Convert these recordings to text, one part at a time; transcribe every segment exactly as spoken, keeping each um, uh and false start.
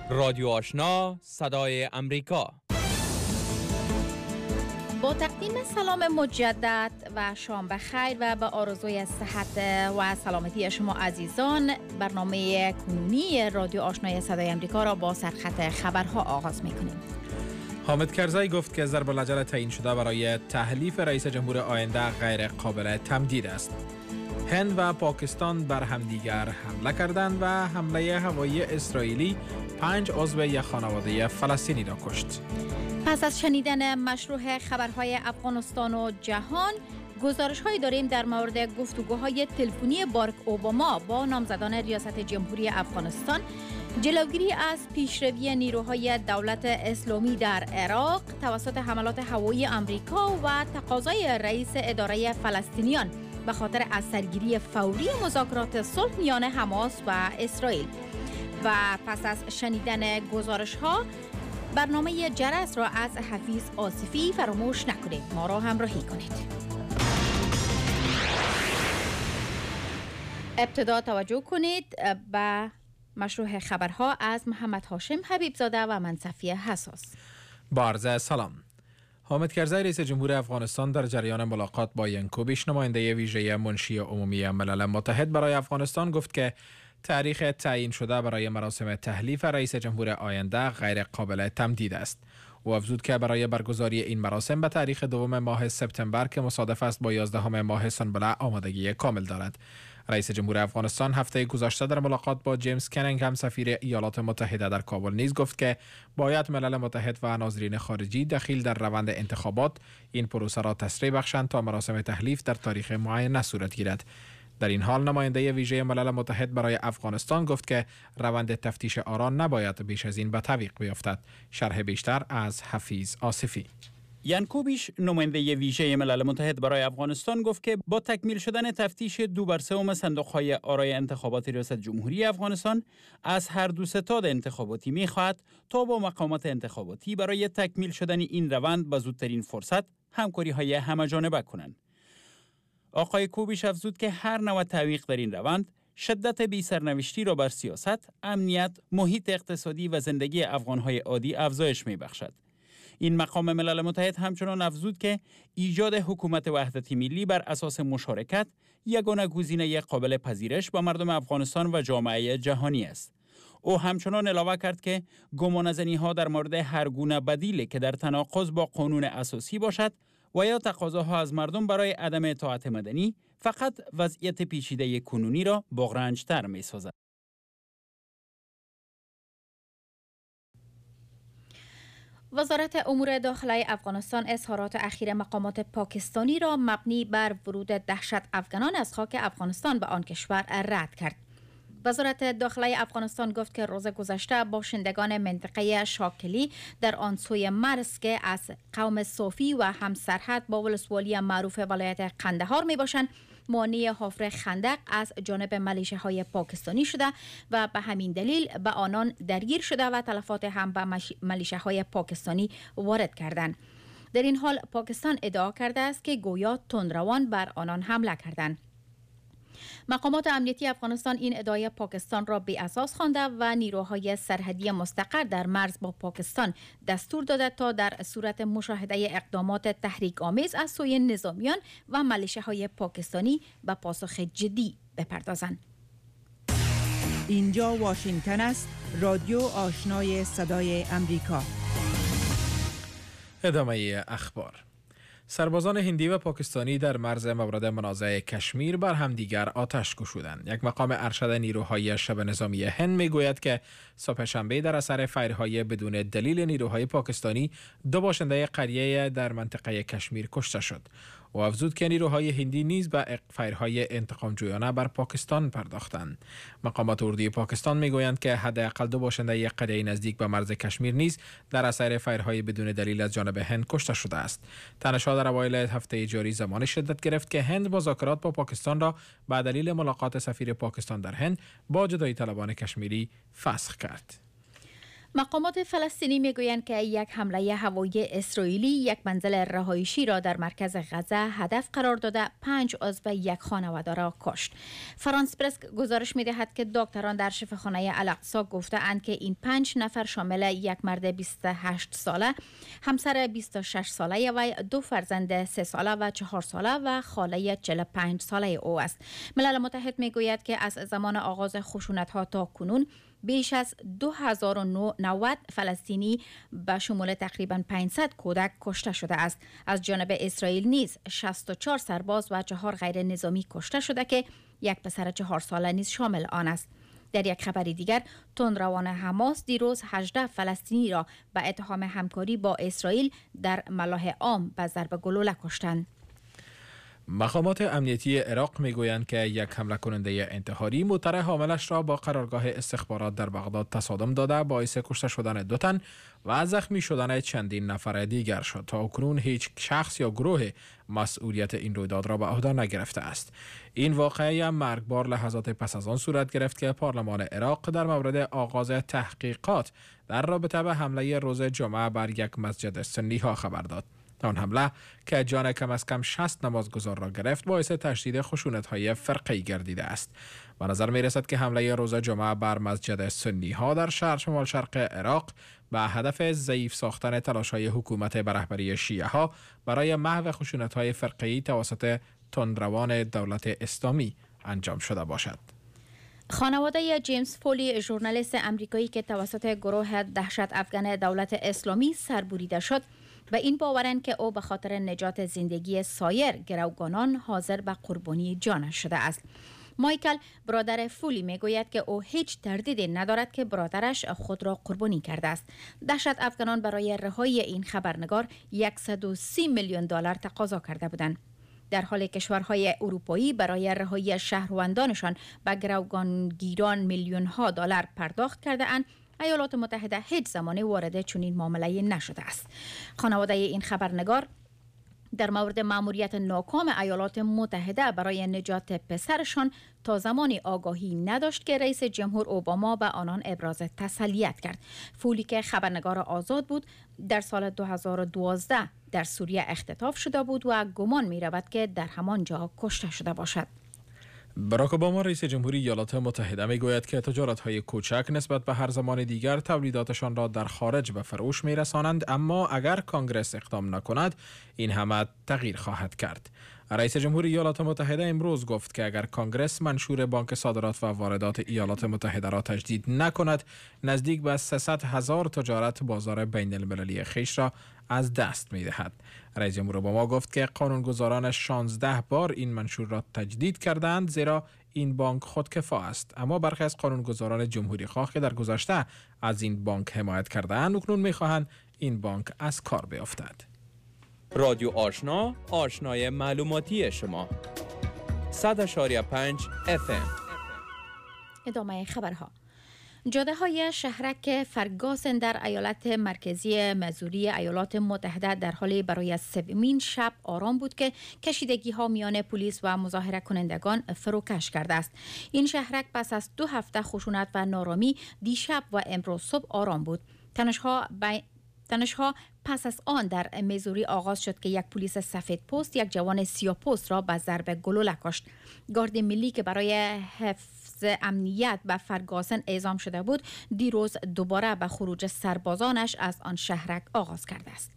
رادیو آشنا صدای امریکا. با تقدیم سلام مجدد و شام بخیر و به آرزوی صحت و سلامتی شما عزیزان، برنامه کنونی رادیو آشنای صدای امریکا را با سرخط خبرها آغاز می‌کنیم. حامد کرزی گفت که ضرب الاجل تعیین شده برای تحلیف رئیس جمهور آینده غیر قابل تمدید است. هند و پاکستان بر همدیگر حمله کردند و حمله هوایی اسرائیلی پنج عضو یک خانواده فلسطینی را کشت. پس از شنیدن مشروع خبرهای افغانستان و جهان، گزارش‌هایی داریم در مورد گفتگوهای تلفنی باراک اوباما با نامزدان ریاست جمهوری افغانستان، جلوگیری از پیشروی نیروهای دولت اسلامی در عراق توسط حملات هوایی آمریکا و تقاضای رئیس اداره فلسطینیان به خاطر از سرگیری فوری مذاکرات صلح میان حماس و اسرائیل. و پس از شنیدن گزارش‌ها، برنامه جرس را از حفیظ آصفی فراموش نکنید. ما را همراهی کنید. ابتدا توجه کنید به مشروع خبرها از محمد هاشم حبیبزاده و من صفیه حساس. با عرض سلام. حامد کرزی رئیس جمهور افغانستان در جریان ملاقات با ینکوبیش نماینده ویژه منشی عمومی ملل متحد برای افغانستان گفت که تاریخ تعیین شده برای مراسم تحلیف رئیس جمهور آینده غیر قابل تمدید است. او افزود که برای برگزاری این مراسم به تاریخ دوم ماه سپتامبر که مصادف است با یازدهم ماه سنبله آمادگی کامل دارد. رئیس جمهور افغانستان هفته گذشته در ملاقات با جیمز کنینگهم سفیر ایالات متحده در کابل نیز گفت که باید ملل متحد و ناظرین خارجی دخیل در روند انتخابات این پروسه را تسریع بخشند تا مراسم تحلیف در تاریخ معین صورت گیرد. در این حال نماینده ویژه ملل متحد برای افغانستان گفت که روند تفتیش آرا نباید بیش از این به تعویق بیفتد. شرح بیشتر از حفیظ آصفی. ینکوبیش نماینده ویژه ملل متحد برای افغانستان گفت که با تکمیل شدن تفتیش دو بر سوم صندوق‌های آرای انتخابات ریاست جمهوری افغانستان از هر دو ستاد انتخاباتی می‌خواهد تا با مقامات انتخاباتی برای تکمیل شدن این روند به زودترین فرصت همکاری‌های همه‌جانبه کنند. آقای کوبیش افزود که هر نوع تعویق در این روند شدت بی سرنوشتی را بر سیاست، امنیت، محیط اقتصادی و زندگی افغان‌های عادی افزایش می‌بخشد. این مقام ملل متحد همچنان افزود که ایجاد حکومت وحدت ملی بر اساس مشارکت یگانه گزینه قابل پذیرش با مردم افغانستان و جامعه جهانی است. او همچنان علاوه کرد که گمانه‌زنی‌ها در مورد هر گونه بدیلی که در تناقض با قانون اساسی باشد و یا تقاضاها از مردم برای عدم اطاعت مدنی فقط وضعیت پیچیده کنونی را بغرنج‌تر می‌سازد. وزارت امور داخلی افغانستان اظهارات اخیر مقامات پاکستانی را مبنی بر ورود دهشت افغانان از خاک افغانستان به آن کشور رد کرد. وزارت داخلی افغانستان گفت که روز گذشته باشندگان منطقه شاکلی در آن سوی مرز که از قوم صوفی و هم سرحد با ولسوالی معروف ولایت قندهار می باشند، مانع حفر خندق از جانب ملیشه پاکستانی شده و به همین دلیل به آنان درگیر شده و تلفات هم به ملیشه پاکستانی وارد کردند. در این حال پاکستان ادعا کرده است که گویا تندروان بر آنان حمله کردند. مقامات امنیتی افغانستان این ادعای پاکستان را بی اساس خوانده و نیروهای سرحدی مستقر در مرز با پاکستان دستور داده تا در صورت مشاهده اقدامات تحریک آمیز از سوی نظامیان و ملیشه های پاکستانی به پاسخ جدی بپردازند. اینجا واشنگتن است، رادیو آشنای صدای امریکا. ادامه اخبار. سربازان هندی و پاکستانی در مرز مورد منازعه کشمیر بر همدیگر آتش گشودند. یک مقام ارشد نیروهای شبه نظامی هند میگوید که صبح شنبه در اثر فایرهای بدون دلیل نیروهای پاکستانی دو باشنده قریه در منطقه کشمیر کشته شد. و افزود که نیروهای هندی نیز به فایرهای انتقام جویانه بر پاکستان پرداختند. مقامات اردوی پاکستان میگویند که حداقل دو باشنده قریه نزدیک به مرز کشمیر نیز در اثر فایرهای بدون دلیل از جانب هند کشته شده است. تنش‌ها در اوایل هفته جاری زمان شدت گرفت که هند مذاکرات با پاکستان را به دلیل ملاقات سفیر پاکستان در هند با جدایی طلبان کشمیری فسخ کرد. مقامات فلسطینی میگویند که یک حمله هوایی اسرائیلی یک منزل رهایشی را در مرکز غزه هدف قرار داده پنج عضو یک خانواده را کشت. فرانس پرس گزارش می‌دهد که دکتران در شفاخانه الاقصی گفته‌اند که این پنج نفر شامل یک مرد بیست و هشت ساله، همسر بیست و شش ساله و دو فرزند سه ساله و چهار ساله و خاله چهل و پنج ساله او است. ملل متحد میگوید که از زمان آغاز خشونت‌ها تا کنون بیش از دو هزار و نود فلسطینی به شمول تقریباً پانصد کودک کشته شده است. از جانب اسرائیل نیز شصت و چهار سرباز و چهار غیر نظامی کشته شده که یک پسر چهار ساله نیز شامل آن است. در یک خبر دیگر، تندروان حماس دیروز هجده فلسطینی را به اتهام همکاری با اسرائیل در ملاح عام به ضرب گلوله کشتند. مقامات امنیتی عراق میگویند که یک حمله کننده انتحاری موتر حاملش را با قرارگاه استخبارات در بغداد تصادم داده باعث کشته شدن دو تن و زخمی شدن چندین نفر دیگر شد. تا اکنون هیچ شخص یا گروه مسئولیت این رویداد را به عهده نگرفته است. این واقعه مرگبار لحظات پس از آن صورت گرفت که پارلمان عراق در مورد آغاز تحقیقات در رابطه به حمله روز جمعه بر یک مسجد سنی ها خبر داد. آن حمله که جان کم از کم شصت نمازگزار را گرفت باعث تشدید خشونت‌های فرقه‌ای گردیده است. به نظر می‌رسد که حمله روز جمعه بر مسجد سنی ها در شهر شمال شرق عراق به هدف ضعیف ساختن تلاش‌های حکومت به رهبری شیعه ها برای محو خشونت‌های فرقه‌ای توسط تندروان دولت اسلامی انجام شده باشد. خانواده جیمز فولی، ژورنالیست امریکایی که توسط گروه دهشت افغان دولت اسلامی سربریده شد، و این باورند که او به خاطر نجات زندگی سایر گروگانان حاضر به قربانی جانش شده است. مایکل، برادر فولی، میگوید که او هیچ تردیدی ندارد که برادرش خود را قربانی کرده است. دهشت افغانان برای رهایی این خبرنگار صد و سی میلیون دلار تقاضا کرده بودند. در حال کشورهای اروپایی برای رهایی شهروندانشان به گروگانگیران میلیون ها دلار پرداخت کرده اند، ایالات متحده هیچ زمانی وارد چنین معامله نشده است. خانواده این خبرنگار در مورد مأموریت ناکام ایالات متحده برای نجات پسرشان تا زمانی آگاهی نداشت که رئیس جمهور اوباما به آنان ابراز تسلیت کرد. فولی که خبرنگار آزاد بود، در سال دو هزار و دوازده در سوریه اختطاف شده بود و گمان می رود که در همان جا کشته شده باشد. باراک اوباما رئیس جمهوری ایالات متحده میگوید که تجارت‌های کوچک نسبت به هر زمان دیگر تولیداتشان را در خارج به فروش میرسانند، اما اگر کانگرس اقدام نکند این همه تغییر خواهد کرد. رئیس جمهوری ایالات متحده امروز گفت که اگر کانگرس منشور بانک صادرات و واردات ایالات متحده را تجدید نکند، نزدیک به سیصد هزار تجارت بازار بین المللی خویش را از دست می دهد. رئیس جمهور اوباما گفت که قانونگذاران شانزده بار این منشور را تجدید کردند، زیرا این بانک خودکفا است. اما برخی از قانونگذاران جمهوری خواه که در گذشته از این بانک حمایت کردند، اکنون می خواهند این بانک از کار بیفتد. رادیو آشنا، آشنای معلوماتی شما. صد و پنج اف ام. ادامه خبرها. جاده های شهرک فرگاسن در ایالت مرکزی مزوری ایالات متحده در حالی برای سومین شب آرام بود که کشیدگی ها میان پلیس و مظاهره کنندگان فروکش کرده است. این شهرک پس از دو هفته خشونت و نارامی دیشب و امروز صبح آرام بود. تنش‌ها بین تنش‌ها پس از آن در میزوری آغاز شد که یک پلیس سفید پوست یک جوان سیاه پوست را به ضرب گلوله کشت. گارد ملی که برای حفظ امنیت به فرگاسن اعزام شده بود، دیروز دوباره به خروج سربازانش از آن شهرک آغاز کرده است.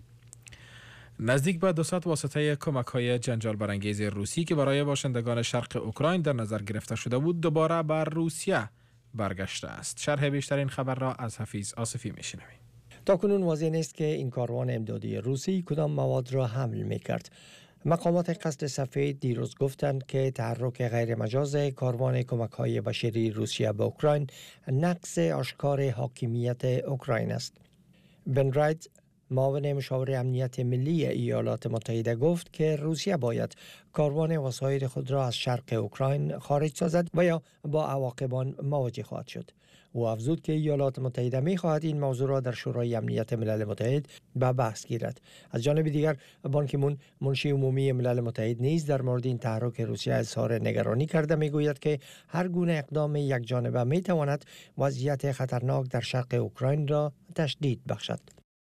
نزدیک به دویست واسطه کمک‌های جنجال برانگیز روسی که برای باشندگان شرق اوکراین در نظر گرفته شده بود، دوباره بر روسیه برگشته است. شرح بیشتر این خبر را از حفیظ آصفی می‌شنویم. تاکنون واضح نیست که این کاروان امدادی روسی کدام مواد را حمل می‌کرد. مقامات قصد سفید دیروز گفتند که تحرک غیر مجاز کاروان کمک‌های بشری روسیه به اوکراین نقض آشکار حاکمیت اوکراین است. بن راید، معاون مشاور امنیت ملی ایالات متحده گفت که روسیه باید کاروان وسایل خود را از شرق اوکراین خارج سازد و یا با عواقب آن مواجه خواهد شد. او افزود که ایالات متحده می خواهد این موضوع را در شورای امنیت ملل متحد به بحث گیرد. از جانب دیگر بان کی مون منشی عمومی ملل متحد نیز در مورد این تحرک روسیه اظهار نگرانی کرده، می گوید که هر گونه اقدام یک جانبه می تواند وضعیت خطرناک در شرق اوکراین را تشدید بخشد.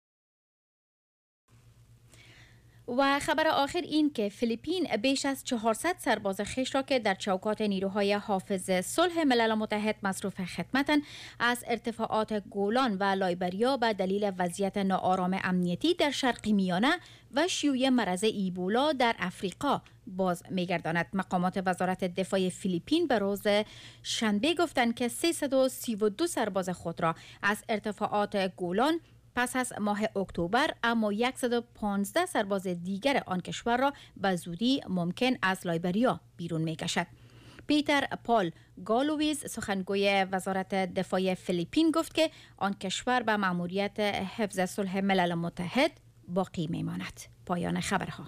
و خبر آخر این که فیلیپین بیش از چهارصد سرباز خویش را که در چوکات نیروهای حافظ صلح ملل متحد مصروف خدمتند از ارتفاعات گولان و لایبریا به دلیل وضعیت ناآرام امنیتی در شرق میانه و شیوع مرض ایبولا در افریقا باز می‌گرداند. مقامات وزارت دفاع فیلیپین به روز شنبه گفتند که سیصد و سی و دو سرباز خود را از ارتفاعات گولان پس از ماه اکتبر اما صد و پانزده سرباز دیگر آن کشور را به زودی ممکن از لایبریا بیرون می‌کشد. پیتر پال گالویز سخنگوی وزارت دفاع فیلیپین گفت که آن کشور به مأموریت حفظ صلح ملل متحد باقی می‌ماند. پایان خبرها.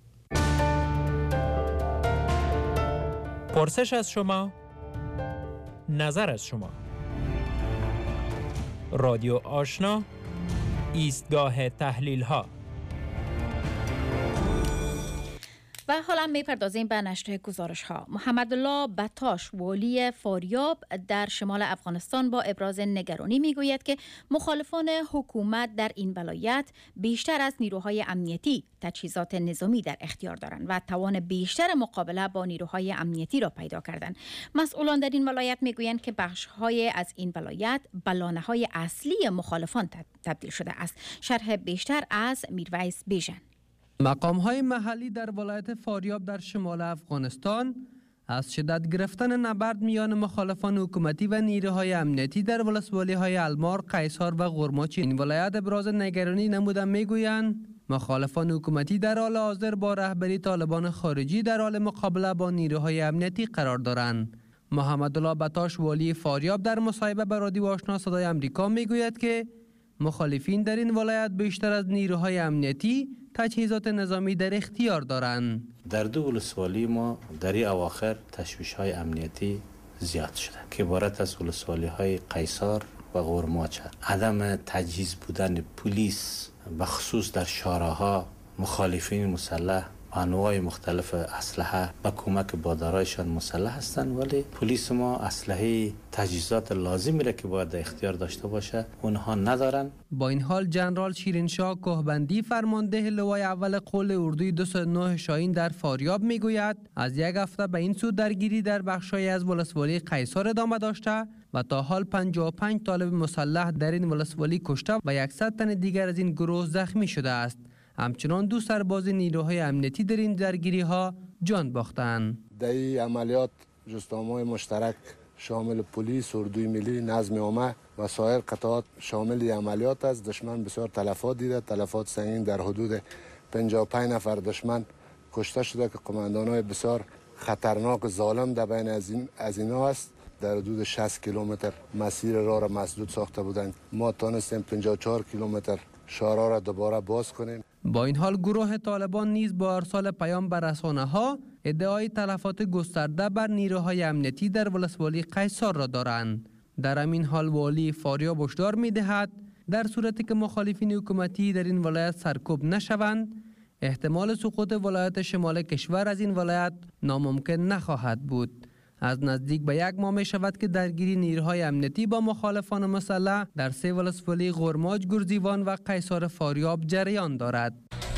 پرسش از شما، نظر از شما. رادیو آشنا، ایستگاه تحلیل ها. و حالا میپردازیم به نشر گزارش ها. محمد الله بطاش والی فاریاب در شمال افغانستان با ابراز نگرانی میگوید که مخالفان حکومت در این ولایت بیشتر از نیروهای امنیتی تجهیزات نظامی در اختیار دارند و توان بیشتر مقابله با نیروهای امنیتی را پیدا کردند. مسئولان در این ولایت میگویند که بخش‌های از این ولایت به لانه‌های اصلی مخالفان تبدیل شده است. شرح بیشتر از میرویس بیژن. مقام‌های محلی در ولایت فاریاب در شمال افغانستان از شدت گرفتن نبرد میان مخالفان حکومتی و نیروهای امنیتی در ولسوالی‌های المار، قیصار و غرماچی این ولایت ابراز نگرانی نمودند. میگویند مخالفان حکومتی در حال حاضر با رهبری طالبان خارجی در حال مقابله با نیروهای امنیتی قرار دارند. محمد الله بطاش والی فاریاب در مصاحبه با رادیو آشنا صدای امریکا میگوید که مخالفین در این ولایت بیشتر از نیروهای امنیتی تجهیزات نظامی در اختیار دارند. در دو ولسوالی ما در این اواخر تشویش‌های امنیتی زیاد شده که عبارت از ولسوالی‌های قیصار و غرماچ. عدم تجهیز بودن پلیس به خصوص در شارع‌ها، مخالفین مسلح انواع مختلف اسلحه با کمک بادارایشان مسلح هستند، ولی پلیس ما اسلحه تجهیزات لازمی را که باید اختیار داشته باشه اونها ندارن. با این حال جنرال شیرینشاه کوهبندی فرمانده لوای اول قول اردوی دویست و نه شاهین در فاریاب میگوید از یک هفته به این سو درگیری در بخشای از ولسوالی قیصار ادامه داشته و تا حال پنجاه و پنج طالب مسلح در این ولسوالی کشته و صد تن دیگر از این گروه زخمی شده است. همچنان دو سرباز نیروهای امنیتی در این درگیری ها جان باختند. در این عملیات جسته‌های مشترک شامل پلیس، اردوی ملی، نظم عامه و سایر قطعات شامل عملیات است. دشمن بسیار تلفات دیده، تلفات سنگین در حدود پنجاه و پنج نفر دشمن کشته شده که قماندان‌های بسیار خطرناک ظالم در بین از این از اینا است. در حدود شصت کیلومتر مسیر راه را مسدود ساخته بودند. ما تونستیم پنجاه و چهار کیلومتر شارع را دوباره باز کنیم. با این حال گروه طالبان نیز با ارسال پیام به رسانه‌ها ادعای تلفات گسترده بر نیروهای امنیتی در ولسوالی قیصار را دارند. در همین حال والی فاریاب هشدار می‌دهد در صورتی که مخالفین حکومتی در این ولایت سرکوب نشوند، احتمال سقوط ولایت شمال کشور از این ولایت ناممکن نخواهد بود. از نزدیک به یک ماه می شود که درگیری نیروهای امنیتی با مخالفان مسلح در سه ولسوالی غرماچ، گرزیوان و قیصار فاریاب جریان دارد.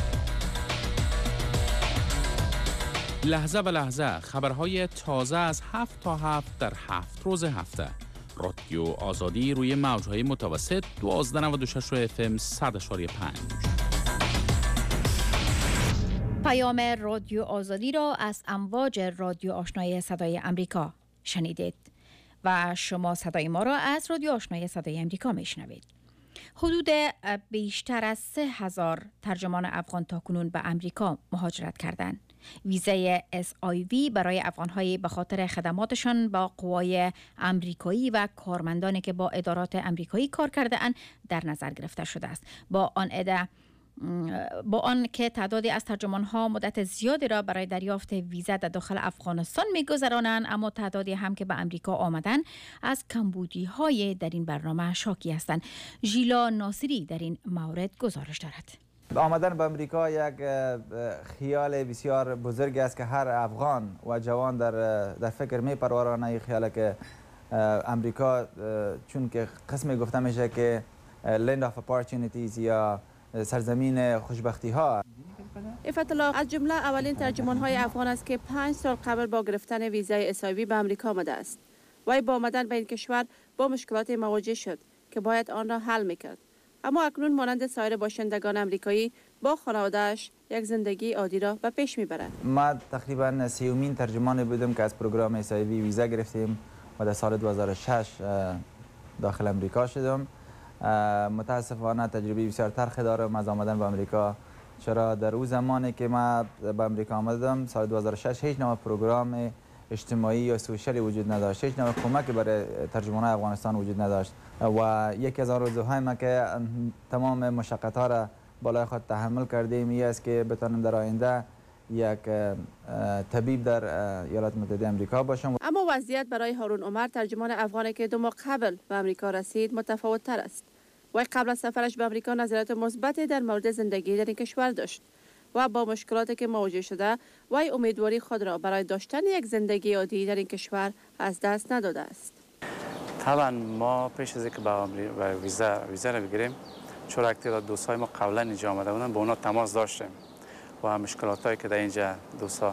لحظه به لحظه خبرهای تازه از هفت تا هفت در هفت روز هفته. رادیو آزادی روی موجهای متوسط دوازده نود و شش اف ام صد و پنج. پیام رادیو آزادی را از امواج رادیو آشنای صدای امریکا شنیدید و شما صدای ما را از رادیو آشنای صدای امریکا میشنوید. حدود بیشتر از سه هزار ترجمان افغان تاکنون به امریکا مهاجرت کردند. ویزای اس آی وی برای افغان‌های به خاطر خدماتشان با قوای امریکایی و کارمندانی که با ادارات امریکایی کار کرده اند در نظر گرفته شده است. با آن عده با آن که تعدادی از ترجمان‌ها مدت زیادی را برای دریافت ویزا در داخل افغانستان می‌گذرانند، اما تعدادی هم که به امریکا آمدن از کمبودی‌های در این برنامه شاکی هستند. ژیلا ناصری در این مورد گزارش دارد. آمدن به امریکا یک خیال بسیار بزرگ است که هر افغان و جوان در در فکر می پرورانه این خیال که امریکا چون که قسمی گفته میشه که land of opportunities یا سرزمین خوشبختی ها. عفت الله از جمله اولین ترجمان های افغان است که پنج سال قبل با گرفتن ویزای اس آی وی به امریکا آمده است. وی با آمدن به این کشور با مشکلات مواجه شد که باید آن را حل میکرد. اما اکنون مانند سایر باشندگان امریکایی با خانواده‌اش یک زندگی عادی را به پیش میبرد. ما تقریبا سیومین ترجمان بودم که از پروگرام اس آی وی ویزا گرفتیم و در سال دو هزار و شش داخل امریکا شدم. متاسفانه تجربه بسیار تلخ دارم از آمدن به امریکا، چرا در اون زمانی که ما به امریکا آمدم سال دو هزار و شش هیچ نوع پروگرام اجتماعی یا سوشالی وجود نداشت، هیچ نوع کمکی برای ترجمان افغانستان وجود نداشت و یکی از آرزوهای ما که تمام مشقت‌ها را بالای خود تحمل کردیم این است که بتوانم در آینده یک طبیب در ایالات متحده آمریکا باشم. اما وضعیت برای هارون عمر ترجمان افغانی که دو ماه قبل به امریکا رسید متفاوت تر است. وی قبل از سفرش به امریکا نظریات مثبتی در مورد زندگی در این کشور داشت و با مشکلاتی که مواجه شده وی امیدواری خود را برای داشتن یک زندگی عادی در این کشور از دست نداده است. طبعا ما پیش از اینکه با ویزا ویزا رو بگیریم چون تعداد دوستای ما قبلا اینجا آمده بودن با اونا تماس داشتیم و مشکلاتایی که در اینجا دوستا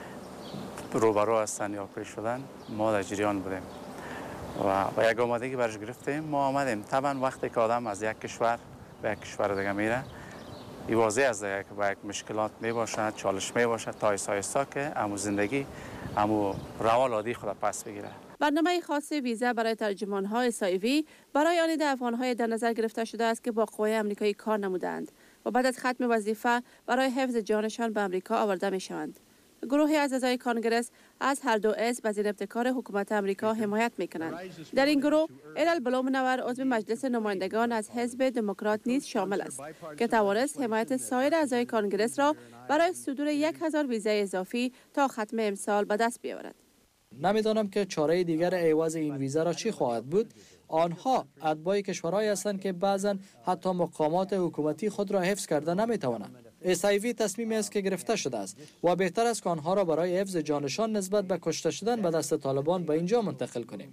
روبرو هستن یا پیش شدن ما در جریان بودیم و با یک آمادگی برش گرفتیم ما آمدیم. طبعا وقتی که آدم از یک کشور به یک کشور دیگه میره این واضح است که با یک مشکلات می باشد، چالش می باشد تا ایستا ایستا که امو زندگی امو روال عادی خود پس بگیره. برنامه خاص ویزا برای ترجمان‌های اس آی وی برای آن افغان‌های در نظر گرفته شده است که با قوای آمریکایی کار نمودند و بعد از ختم وظیفه برای حفظ جانشان به آمریکا آورده می‌شوند. گروهی از اعضای کانگرس از هر دو حزب از این ابتکار حکومت آمریکا حمایت می‌کنند. در این گروه ایرل بلومنور عضو مجلس نمایندگان از حزب دموکرات نیز شامل است که توانست حمایت سایر اعضای کانگرس را برای صدور یک هزار ویزای اضافی تا ختم امسال به دست بیاورد. نمیدانم که چاره دیگر عوض این ویزا را چی خواهد بود. آنها اتباع کشورهایی هستند که بعضا حتی مقامات حکومتی خود را حفظ کرده نمیتوانند. اس آی وی تصمیمی است که گرفته شده است و بهتر است که آنها را برای حفظ جانشان نسبت به کشته شدن به دست طالبان به اینجا منتقل کنیم.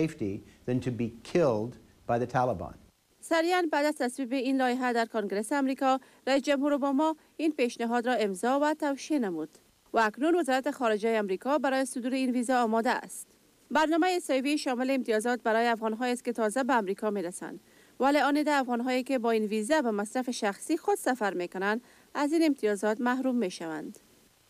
سریعا بعد از تصویب این لایحه در کنگره آمریکا، رئیس جمهور اوباما این پیشنهاد را امضا و توشیح نمود و اکنون وزارت خارجه آمریکا برای صدور این ویزا آماده است. برنامه اس آی وی شامل امتیازات برای افغان‌هایی است که تازه به آمریکا می‌رسند، ولی آن عده افغان‌هایی که با این ویزا به مصرف شخصی خود سفر می‌کنند از این امتیازات محروم می‌شوند.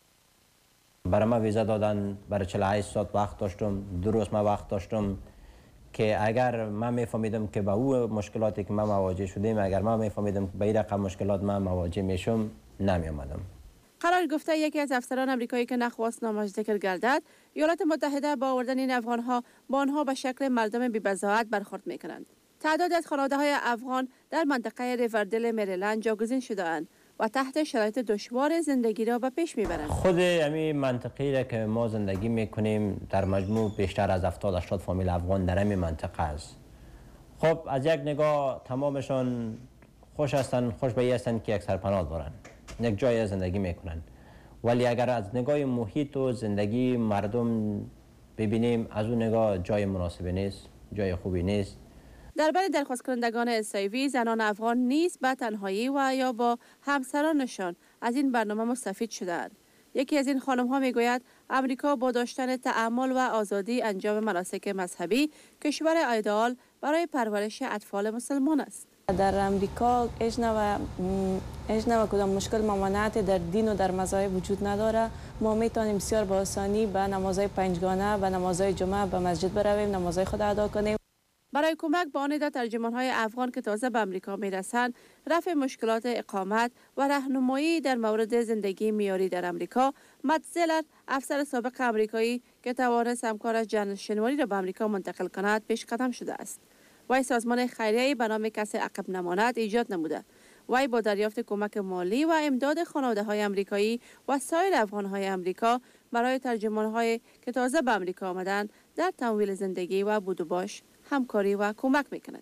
برای ما ویزا دادن برای چهل و هشت ساعت وقت داشتم، دو روز ما وقت داشتم که اگر من می‌فهمیدم که با او مشکلاتی که ما مواجه شدیم، اگر من می‌فهمیدم که به این رقم مشکلات من مواجه میشم، نمی‌آمدم. قرار گفته یکی از افسران آمریکایی که نخواست نامش ذکر گردد، ایالات متحده با آوردن این افغان‌ها با آنها به شکل مردم بی‌بضاعت برخورد می‌کنند. تعدادی از خانواده‌های افغان در منطقه ریوردل مریلند جاگزین شده‌اند و تحت شرایط دشوار زندگی را به پیش می‌برند. خود همین منطقه‌ای را که ما زندگی می‌کنیم در مجموع بیشتر از هفتاد هشتاد فامیل افغان در همین منطقه است. خب از یک نگاه تمامشان خوش هستند، خوش به این هستند که یک سرپناه دارند، یک جای زندگی میکنن، ولی اگر از نگاه محیط و زندگی مردم ببینیم از اون نگاه جای مناسبی نیست، جای خوبی نیست. در بین درخواست کنندگان اس آی وی زنان افغان نیز به تنهایی و یا با همسرانشان از این برنامه مستفید شدند. یکی از این خانم ها میگوید امریکا با داشتن تأمل و آزادی انجام مناسک مذهبی کشور ایدئال برای پرورش اطفال مسلمان است. در امریکا هیچ نوع هیچ نوع کدام مشکل ممانعت در دین و در مذاهب وجود نداره. ما میتونیم بسیار با آسانی به نمازهای پنجگانه، به نمازهای جمعه به مسجد برویم، نمازهای خود ادا کنیم. برای کمک به آن ترجمان‌های افغان که تازه به امریکا میرسند، رفع مشکلات اقامت و راهنمایی در مورد زندگی معیاری در امریکا، مت زلر، افسر سابق امریکایی که توانست همکارش جان شنواری را به امریکا منتقل کند، پیش قدم شده است. وی سازمان خیریه‌ای به نام کسی عقب نماند ایجاد نموده وی با دریافت کمک مالی و امداد خانواده‌های آمریکایی و سایر افغان‌های آمریکا برای ترجمان‌های که تازه به آمریکا آمدند در تمویل زندگی و بود و باش همکاری و کمک می‌کند.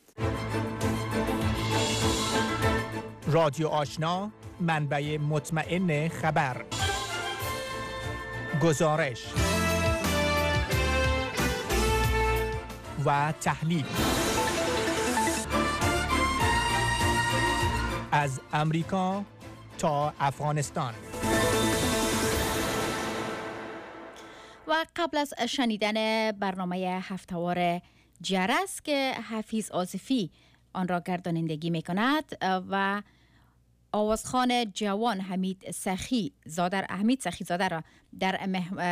رادیو آشنا، منبع مطمئن خبر. گزارش و تحلیل از امریکا تا افغانستان. و قبل از شنیدن برنامه هفته‌وار جرس که حفیظ آصفی آن را گردانندگی می کند و آوازخوان جوان حمید سخی زاده حمید سخی زاده را در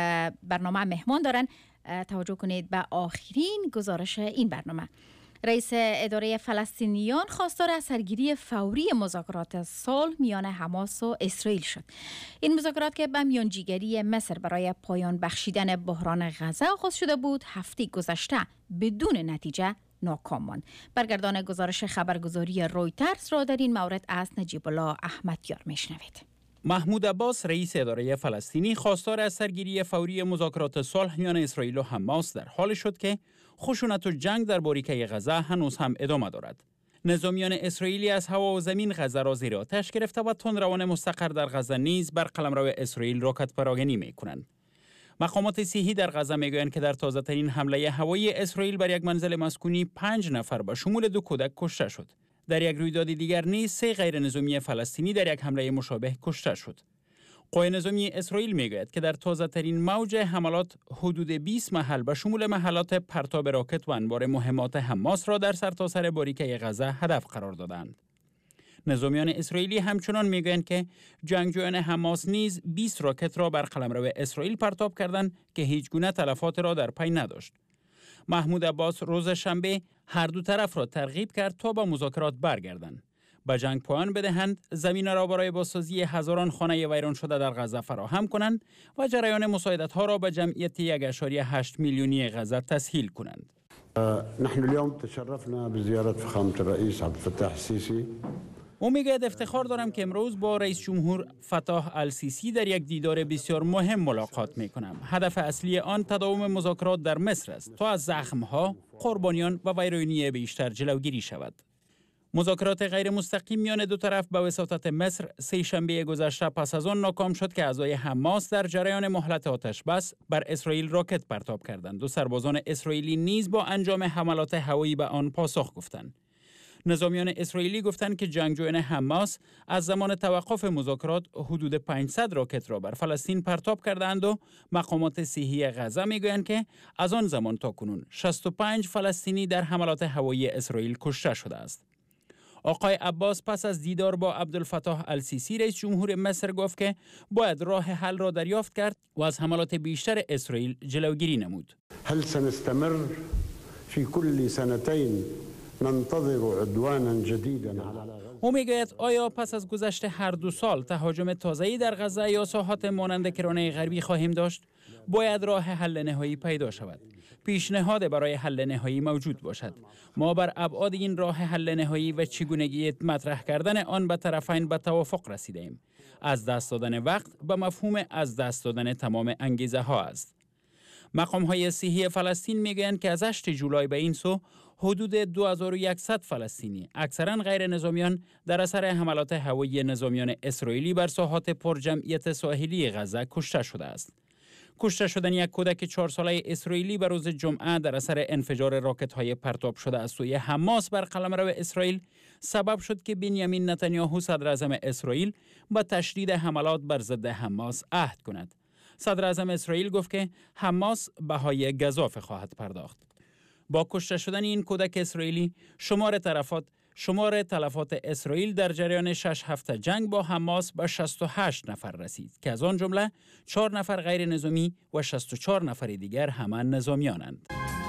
برنامه مهمان دارند، توجه کنید به آخرین گزارش این برنامه. رئیس اداره فلسطینیان خواستار از سرگیری فوری مذاکرات صلح میان حماس و اسرائیل شد. این مذاکرات که به میانجیگری مصر برای پایان بخشیدن بحران غزه آغاز شده بود، هفته گذشته بدون نتیجه ناکام ماند. برگردان گزارش خبرگزاری رویترز را در این مورد از نجیب الله احمدیار میشنوید. محمود عباس رئیس اداره فلسطینی خواستار از سرگیری فوری مذاکرات صلح میان اسرائیل و حماس در حال شد که خشونت و جنگ در باریکه غزه هنوز هم ادامه دارد. نظامیان اسرائیلی از هوا و زمین غزه را زیر آتش گرفته و تندروان مستقر در غزه نیز بر قلمرو اسرائیل راکت پراگنی می‌کنند. مقامات صحی در غزه میگویند که در تازه‌ترین حمله هوایی اسرائیل بر یک منزل مسکونی پنج نفر به شمول دو کودک کشته شد. در یک رویداد دیگر نیز سه غیر نظامی فلسطینی در یک حمله مشابه کشته شد. قوای نظامی اسرائیل میگوید که در تازه‌ترین موج حملات حدود بیست محل به شمول محلات پرتاب راکت و انبار مهمات حماس را در سرتاسر باریکه غزه هدف قرار دادند. نظامیان اسرائیلی همچنان میگویند که جنگجویان حماس نیز بیست راکت را بر قلمرو اسرائیل پرتاب کردند که هیچ گونه تلفات را در پی نداشت. محمود عباس روز شنبه هر دو طرف را ترغیب کرد تا به مذاکرات برگردند. به جنگ پایان بدهند، زمین را برای بازسازی هزاران خانه ویران شده در غزه فراهم کنند و جریان مساعدت‌ها را به جمعیت یک ممیز هشت میلیونی غزه تسهیل کنند. نحن اليوم تشرفنا بزيارة فخامة الرئيس عبد الفتاح السيسي. او میگوید افتخار دارم که امروز با رئیس جمهور فتاح السیسی در یک دیدار بسیار مهم ملاقات می کنم. هدف اصلی آن تداوم مذاکرات در مصر است تا از زخم‌ها، قربانیان و ویرانی بیشتر جلوگیری شود. مذاکرات غیر مستقیم میان دو طرف به وساطت مصر سه شنبه گذشته پس از آن ناکام شد که اعضای حماس در جریان مهلت آتش بس بر اسرائیل راکت پرتاب کردند. دو سربازان اسرائیلی نیز با انجام حملات هوایی به آن پاسخ گفتند. نظامیان اسرائیلی گفتند که جنگجویان حماس از زمان توقف مذاکرات حدود پانصد راکت را بر فلسطین پرتاب کردند و مقامات صحی غزه میگویند که از آن زمان تا کنون شصت و پنج فلسطینی در حملات هوایی اسرائیل کشته شده است. آقای عباس پس از دیدار با عبدالفتاح السیسی رئیس جمهور مصر گفت که باید راه حل را دریافت کرد و از حملات بیشتر اسرائیل جلوگیری نمود. هل سنستمر فی کل سنتین ننتظر عدوانا جدیدا على او میگوید آیا پس از گذشت هر دو سال تهاجم تازه‌ای در غزه یا ساحات مانند کرانه غربی خواهیم داشت؟ باید راه حل نهایی پیدا شود. پیشنهاد برای حل نهایی موجود باشد. ما بر ابعاد این راه حل نهایی و چگونگی مطرح کردن آن به طرفین به توافق رسیدیم. از دست دادن وقت به مفهوم از دست دادن تمام انگیزه ها است. مقام های صحی فلسطین میگویند که از هشتم جولای به این سو حدود دو هزار و صد فلسطینی اکثرا غیر نظامیان در اثر حملات هوایی نظامیان اسرائیلی بر ساحات پرجمعیت ساحلی غزه کشته شده است. کشته شدن یک کودک چهار ساله اسرائیلی بر روز جمعه در اثر انفجار راکت‌های پرتاب شده از سوی حماس بر قلمرو اسرائیل سبب شد که بنیامین نتانیاهو صدر اعظم اسرائیل با تشدید حملات بر ضد حماس عهد کند. صدر اعظم اسرائیل گفت که حماس بهای گزاف خواهد پرداخت. با کشته شدن این کودک اسرائیلی شمار طرفات شمار تلفات اسرائیل در جریان شش هفته جنگ با حماس به شصت و هشت نفر رسید که از آن جمله چهار نفر غیر نظامی و شصت و چهار نفر دیگر همان نظامیانند.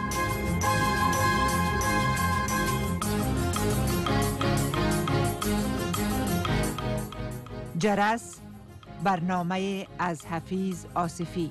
جرس، برنامه از حفیظ آصفی.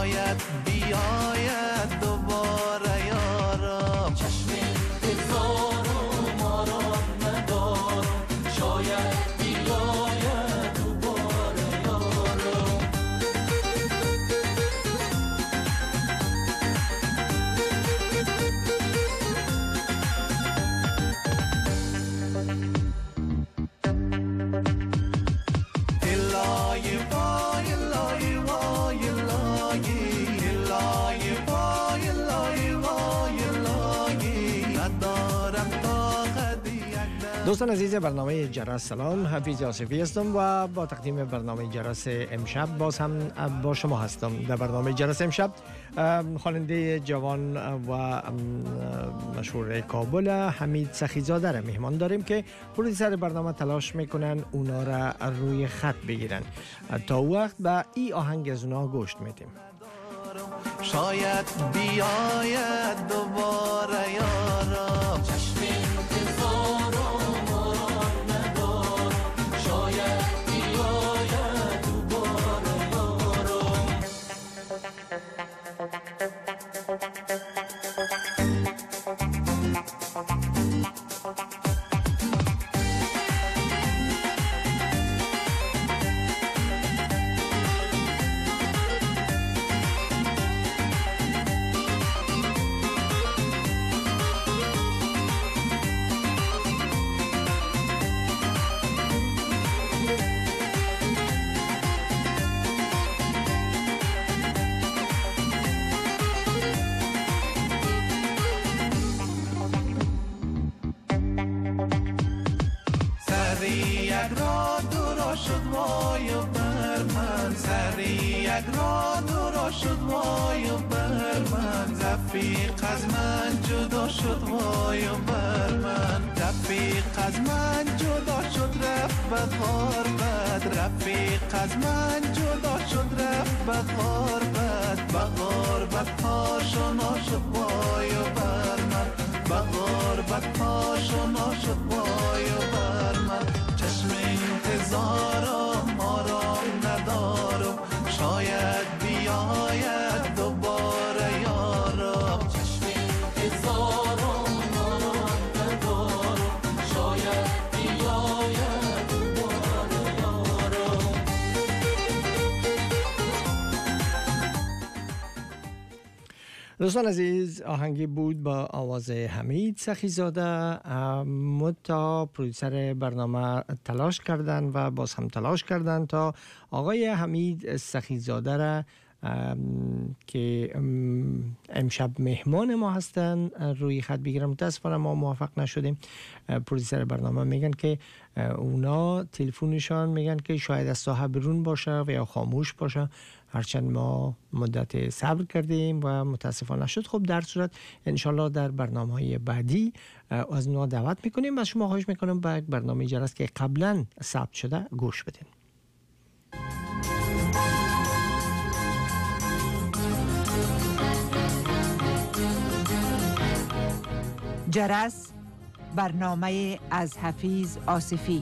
شاید بیاید دوباره یارم چشم انتظارم آرام ندارم شاید بیاید دوباره یارم الهی وای الهی وای الهی الهی وای الهی وای الهی ندارم طاقت یک دوستان عزیز برنامه جرس سلام، حفیظ آصفی هستم و با تقدیم برنامه جرس امشب باز هم با شما هستم. در برنامه جرس امشب خواننده جوان و مشهور کابل حمید سخیزاده را مهمان داریم که پرودیسر برنامه تلاش میکنن اونا را روی خط بگیرن. تا وقت به این آهنگ از اونا گوش میدیم. شاید بیاید دوباره یارم چشم انتظارم آرام ندارم شاید بیاید دوباره یارم شد وای و بر من سری یک را دورا شد وای و بر من رفیق از من جدا شد وای و بر من رفیق از من جدا شد رفت به غربت رفیق از من جدا شد رفت به غربت به غربت آشنا شد وای و بر من به غربت آشنا شد وای و بر من چشم انتظارم آرام ندارم شاید بیاید دوباره یارم چشم انتظارم آرام ندارم شاید بیاید دوباره یارم دوستان عزیز آهنگی بود با آواز حمید سخیزاده. متا پرودیسر برنامه تلاش کردن و باز هم تلاش کردن تا آقای حمید سخیزاده را که امشب مهمان ما هستن روی خط بگیرم. متاسفانه ما موفق نشدیم. پرودیسر برنامه میگن که اونا تلفنشان میگن که شاید از ساحه برون باشه و یا خاموش باشه. هرچند ما مدت صبر کردیم و متاسفانه نشد. خب در صورت انشالله در برنامه‌های بعدی از اونا دعوت میکنیم و شما خواهش میکنم به برنامه جرس که قبلا ثبت شده گوش بدین. جرس، برنامه از حفیظ آصفی.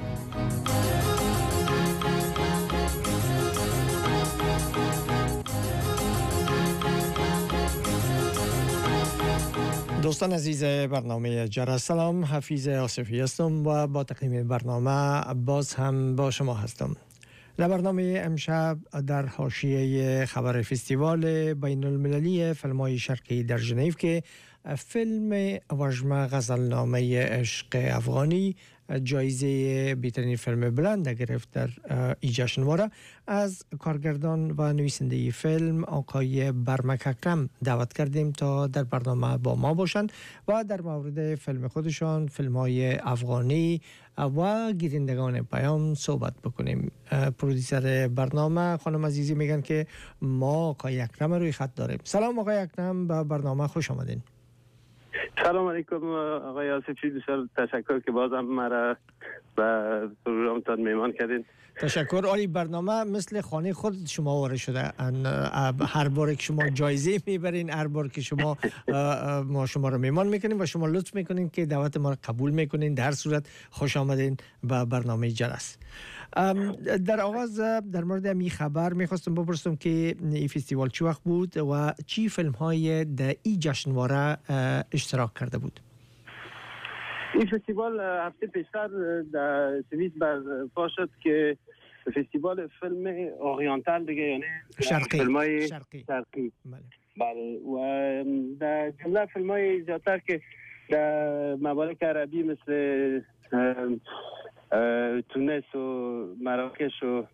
دوستان عزیز برنامه جرس سلام، حفیظ آصفی هستم و با تقدیم برنامه باز هم با شما هستم. در برنامه امشب در حاشیه خبر فستیوال بین المللی فیلم‌های شرقی در ژنو که فیلم وژمه غزلنامه عشق افغانی جایزه بهترین فیلم بلند گرفت در این جشنواره، از کارگردان و نویسنده فیلم آقای برمک اکرم دعوت کردیم تا در برنامه با ما باشند و در مورد فیلم خودشان، فیلم‌های افغانی و گیرندگان پیام صحبت بکنیم. پرودیسر برنامه خانم عزیزی میگن که ما آقای اکرم روی خط داریم. سلام آقای اکرم، به برنامه خوش آمدین. سلام علیکم آقای آصفی، بسیار تشکر که بازم مرا به پروگرامتان میمان کردین. تشکر. عالی. برنامه مثل خانه خود شما وارد شده. هر بار که شما جایزه میبرین، هر بار که شما ما شما رو میمان میکنیم و شما لطف میکنین که دعوت ما رو قبول میکنین. در صورت خوش آمدین به برنامه جرس. در آغاز در مورد می خبر میخواستم بپرسم که این فستیوال چه وقت بود و چی فیلم های در این جشنواره اشتراک کرده بود؟ این فستیوال هفته پیشتر در سوئیس برپا شد که فستیوال فیلم اورینتال دیگه، یعنی شرقی فیلم‌های شرقی, شرقی. بله. بله و در جمله فیلم‌های زیادتر که در ممالک عربی مثل تونس و مراکش و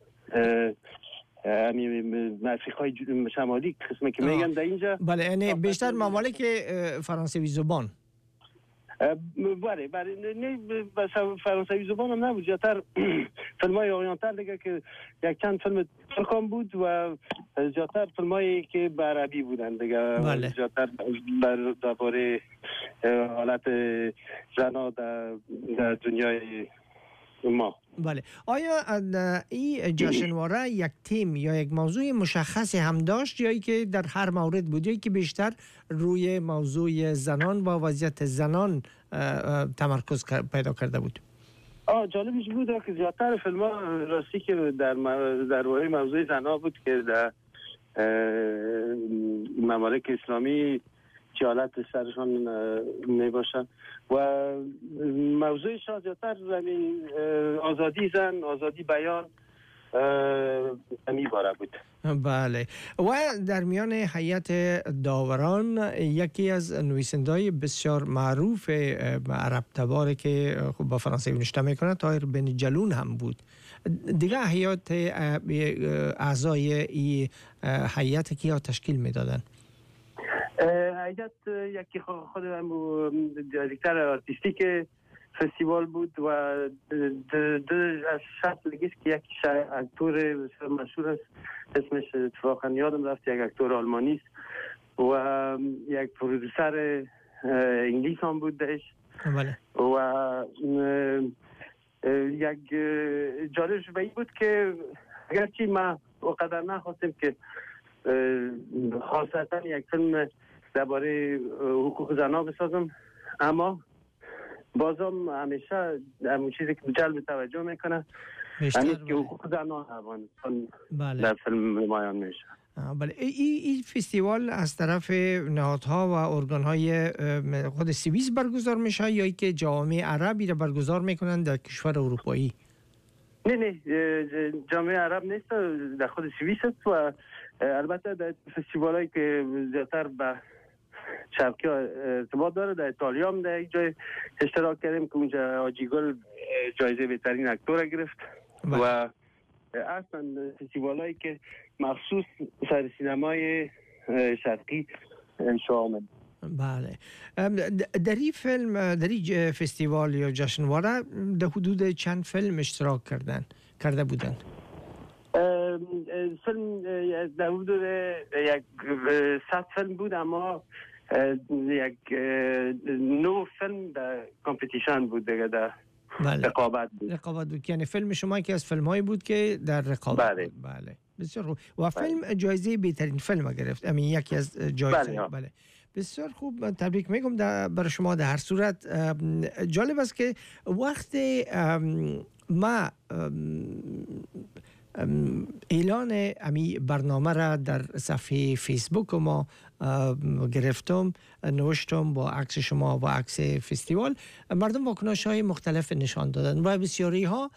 افریقای شمالی قسمه که میگن در اینجا، بله، یعنی بیشتر ممالک فرانسوی زبان. بله بله نه فرانسوی زبان هم نبود، زیادتر فیلم های اورینتال دیگه که یک چند فیلم ترک هم بود و زیادتر فیلم هایی که به عربی بودن دیگه. بله. زیادتر درباره حالت زنا در, در دنیای ما. بله. آیا این جشنواره یک تیم یا یک موضوع مشخصی هم داشت یا که در هر مورد بود یا که بیشتر روی موضوع زنان و وضعیت زنان تمرکز پیدا کرده بود؟ آه جالبش بود که زیادتر فیلم ها راستی که در درباره موضوع زنان بود که در ممالک اسلامی که حالت سرشان می باشن و موضوعش زیادتر آزادی زن، آزادی بیان میباره بود. بله. و در میان هیئت داوران یکی از نویسنده‌های بسیار معروف عرب تبار که خب با فرانسوی نوشته میکنه طاهر بن جلون هم بود. دیگه هیئت اعضای این هیئت کیا تشکیل میدادن؟ هیئت یکی خود دیرکتر آرتیستیک فستیوال بود و دو از شخص دیگه که یک اکتور مشهور است اسمش اتفاقا یادم رفت، یک اکتور آلمانی است و یک پرودوسر انگلیس هم بود داشت. بله. و یک جالبش به این بود که اگرچه ما وقدر نخواستیم که خاصتا یک فیلم درباره حقوق زنان بسازم، اما بازم همیشه همون چیزی که جلب توجه میکنه همین که حقوق زنان افغانستان در فیلم نمایان میشه. بله. این ای فستیوال از طرف نهادها و ارگانهای خود سوئیس برگزار میشه یا ای که جامعه عربی را برگزار میکنن در کشور اروپایی؟ نه نه جامعه عرب نیست، در خود سوئیس است و البته در فستیوالایی که زیادتر به شرقی ارتباط داره در ایتالیا هم در یک جای اشتراک کردیم که اونجا آجی گل جایزه بهترین اکتور گرفت. بله. و اصلا فستیوالایی که مخصوص سر سینمای شرقی شامل. بله. در این فیلم در این فستیوال یا جشنواره در حدود چند فیلم اشتراک کردن کرده بودن؟ فیلم در حدود یک صد فیلم بود، اما یک نو فیلم در کامپیتیشن بود دیگه، در بله. رقابت بود. رقابت بود، یعنی فیلم شما که از فیلم هایی بود که در رقابت بله. بود. بله. بسیار خوب. و فیلم جایزه بهترین فیلم گرفت، همین یکی از جایزه. بله. بله. بسیار خوب، تبریک میگم برای شما. در هر صورت جالب است که وقت ما اعلان امی برنامه را در صفحه فیسبوک ما گرفتم، نوشتم با عکس شما و عکس فستیوال، مردم واکنش های مختلف نشان دادن و بسیاری ها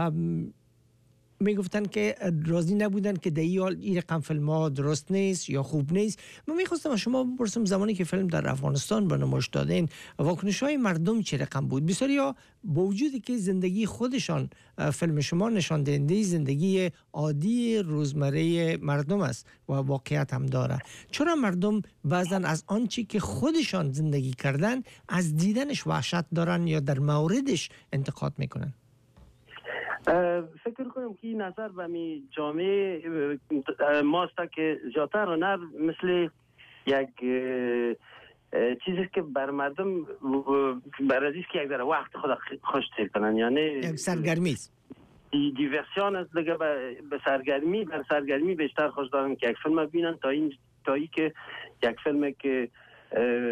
می گفتن که راضی نبودن که در این رقم فیلم ها درست نیست یا خوب نیست. من می خواستم از شما بپرسم زمانی که فیلم در افغانستان به نمایش دادین واکنش های مردم چه رقم بود؟ بسیاری ها با وجودی که زندگی خودشان فیلم شما نشان دهنده زندگی عادی روزمره مردم است و واقعیت هم داره، چرا مردم بعضا از آنچه که خودشان زندگی کردن از دیدنش وحشت دارن یا در موردش انتقاد میکنن؟ فکر کنم که این نظر به می جامعه ماست که زیادتر هنر مثل یک چیزی که بر مردم بر ازیست که یک در وقت خود خوش تیر کنن، یعنی یک سرگرمی است، دیورسیون است دیگه، به سرگرمی بر سرگرمی بیشتر خوش دارن که یک فیلم ببینن تا این تا ای که یک فیلم که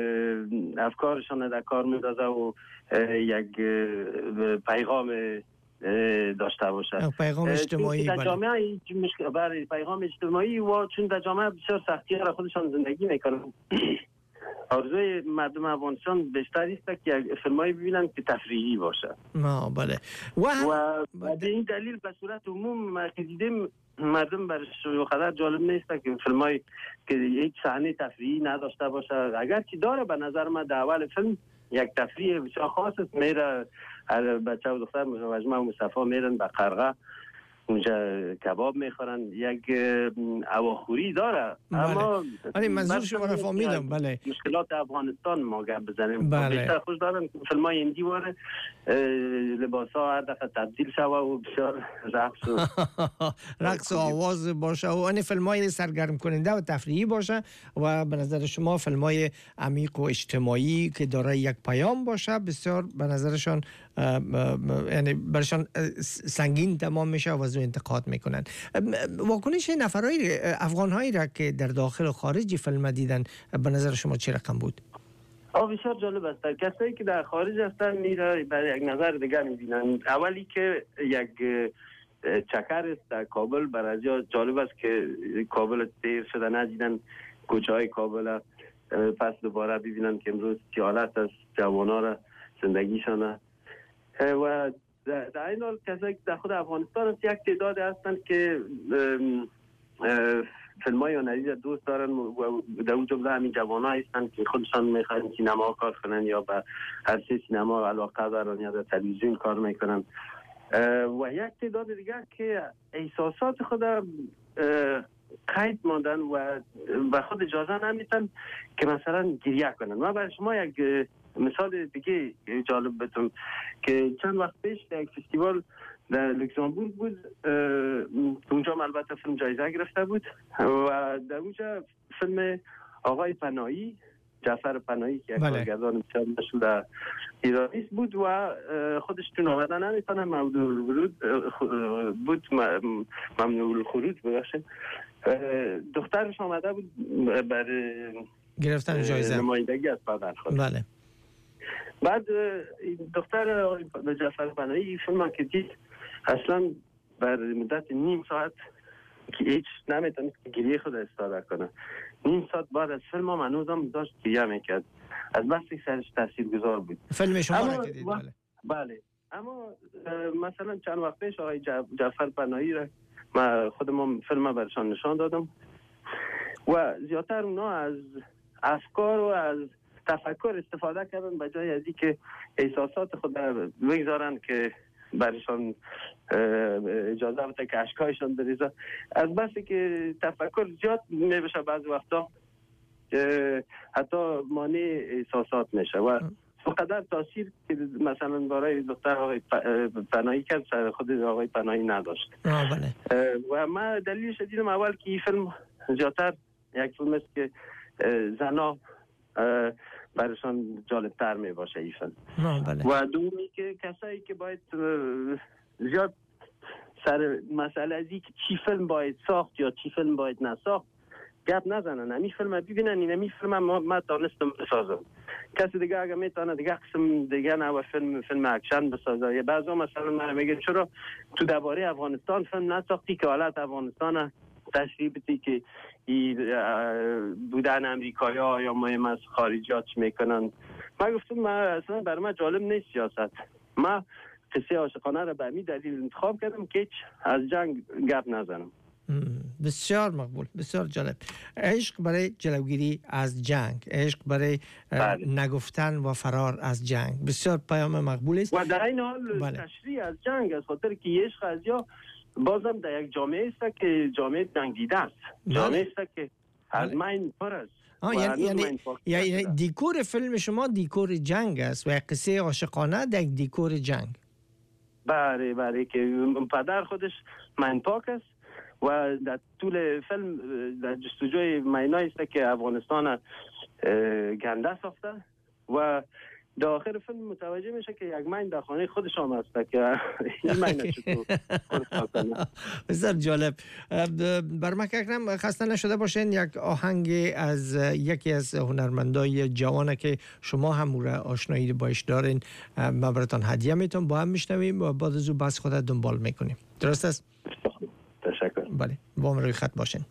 افکارشان در کار میندازه و یک پیغام داشته باشه. پیغام اجتماعی در جامعه برای پیغام اجتماعی و چون در جامعه بسیار سختی را خودشان زندگی میکنن. آرزوی مردم افغانستان بیشتر است که فیلمایی ببینن که تفریحی باشه. ما بله. و, و به این دلیل به صورت عموم ما که دیدیم مردم برش خطر جالب نیست که فیلمایی که هیچ صحنه تفریحی نداشته باشه. اگر که داره به نظر من در اول فیلم یک تفریح بسیار خاص است. میره هر بچه و دختر مجمع مصطفی میرن به قرغه اونجا کباب میخورن، یک هواخوری داره. بله. اما ولی منظور شما را فهمیدم. بله. مشکلات افغانستان ما گپ بزنیم. بله. بیشتر خوش دارن فیلم های هندی واره لباس ها هر دفعه تبدیل شوه و بسیار رقص و رقص و آواز باشه و این فیلم های سرگرم کننده و تفریحی باشه و به نظر شما فیلم های عمیق و اجتماعی که داره یک پیام باشه بسیار به نظرشان یعنی برشان سنگین تمام میشه و از اون انتقاد میکنن. واکنش نفرای افغان هایی را که در داخل و خارج فیلم دیدن به نظر شما چه رقم بود؟ آه بسیار جالب است. کسایی که در خارج هستن میره برای یک نظر دیگر میبینن. اولی که یک چکر است در کابل، برای جالب است که کابل دیر شده ندیدن کوچه های کابل، پس دوباره ببینن که امروز چه حالت است جوانان را زندگیشان. و در این حال کسایی که در خود افغانستان است یک تعداد هستند که فیلم های هنری دوست دارن و در اون جمله همین جوان هستند که خودشان میخوان سینما کار کنن یا به عرصه سینما علاقه دارن یا در تلویزیون کار میکنن. و یک تعداد دیگر که احساسات خود قید ماندن و به خود اجازه نمیتن که مثلا گریه کنن. من برای شما یک مثال دیگه جالب بتونم که چند وقت پیش در یک فستیوال در لوکزامبورگ بود، اونجا البته فیلم جایزه گرفته بود و در اونجا فیلم آقای پناهی، جعفر پناهی که یک کارگردان بسیار مشهور ایرانی بود و خودش تو آمده نمیتونه ممنوع الورود بود ممنوع الخروج ببخشید دخترش آمده بود برای گرفتن جایزه نمایندگی از پدر خود. بله. بعد دختر جعفر پناهی فیلم که دید اصلا بر مدت نیم ساعت که هیچ نمیتونست که گریه خود استفاده کنه. نیم ساعت بعد از فیلم هم هنوزم داشت گریه میکرد از بس که سرش تاثیرگذار بود. فیلم شما را که دید. بله. بله. اما مثلا چند وقت پیش آقای جعفر پناهی را من خودم فیلم برشان نشان دادم و زیادتر اونا از افکار و از تفکر استفاده کردن به جای از اینکه احساسات خود بگذارن که برشان اجازه بده که اشکایشان بریزه. از بسی که تفکر زیاد میبشه بعض وقتا حتی مانع احساسات میشه و فقدر تاثیر که مثلا برای دختر آقای پناهی کرد سر خود آقای پناهی نداشت. و من دلیلش دیدم اول که این فیلم زیادتر یک فیلم است که زنا برایشان جالبتر می باشه این فیلم. و دومی که کسایی که باید زیاد سر مسئله از این که چی فیلم باید ساخت یا چی فیلم باید نساخت گپ نزنن. همین فیلم ببینن این همین فیلم ما, ما تانستم بسازم. کسی دیگه اگه میتونه دیگه قسم دیگه نه و فیلم فیلم اکشن بسازه. یا بعضا مثلا من میگم چرا تو درباره افغانستان فیلم نساختی که حالت افغانستان تشریح بدی که بودن امریکایی ها یا مهم از خارجیات میکنن. من گفتم من اصلا برای من جالب نیست سیاست. من قصه عاشقانه را به همین دلیل انتخاب کردم که هیچ از جنگ گپ نزنم. بسیار مقبول، بسیار جالب. عشق برای جلوگیری از جنگ، عشق برای بله. نگفتن و فرار از جنگ، بسیار پیام مقبول است. و در این حال بله. تشریح از جنگ از خاطر که عشق از یا بازم در یک جامعه است که جامعه جنگ دیده است. جامعه است که از مین پر است. یعنی یعنی یعنی دیکور فیلم شما دیکور جنگ است و یک قصه عاشقانه در دیکور جنگ. بله بله که پدر خودش من پاک است و در طول فیلم در جستجوی مینایی است که افغانستان گنده ساخته و در آخر فیلم متوجه میشه که یک من در خانه خودشان هست که این من چطور بسیار جالب. برمک اکرم خسته نشده باشین، یک آهنگ از یکی از هنرمندای جوانه که شما هم او را آشنایی باش دارین ما براتون هدیه میتون با هم میشنویم و بعد از او بس خودت دنبال میکنیم. درست است؟ تشکر. بله با من روی خط باشین.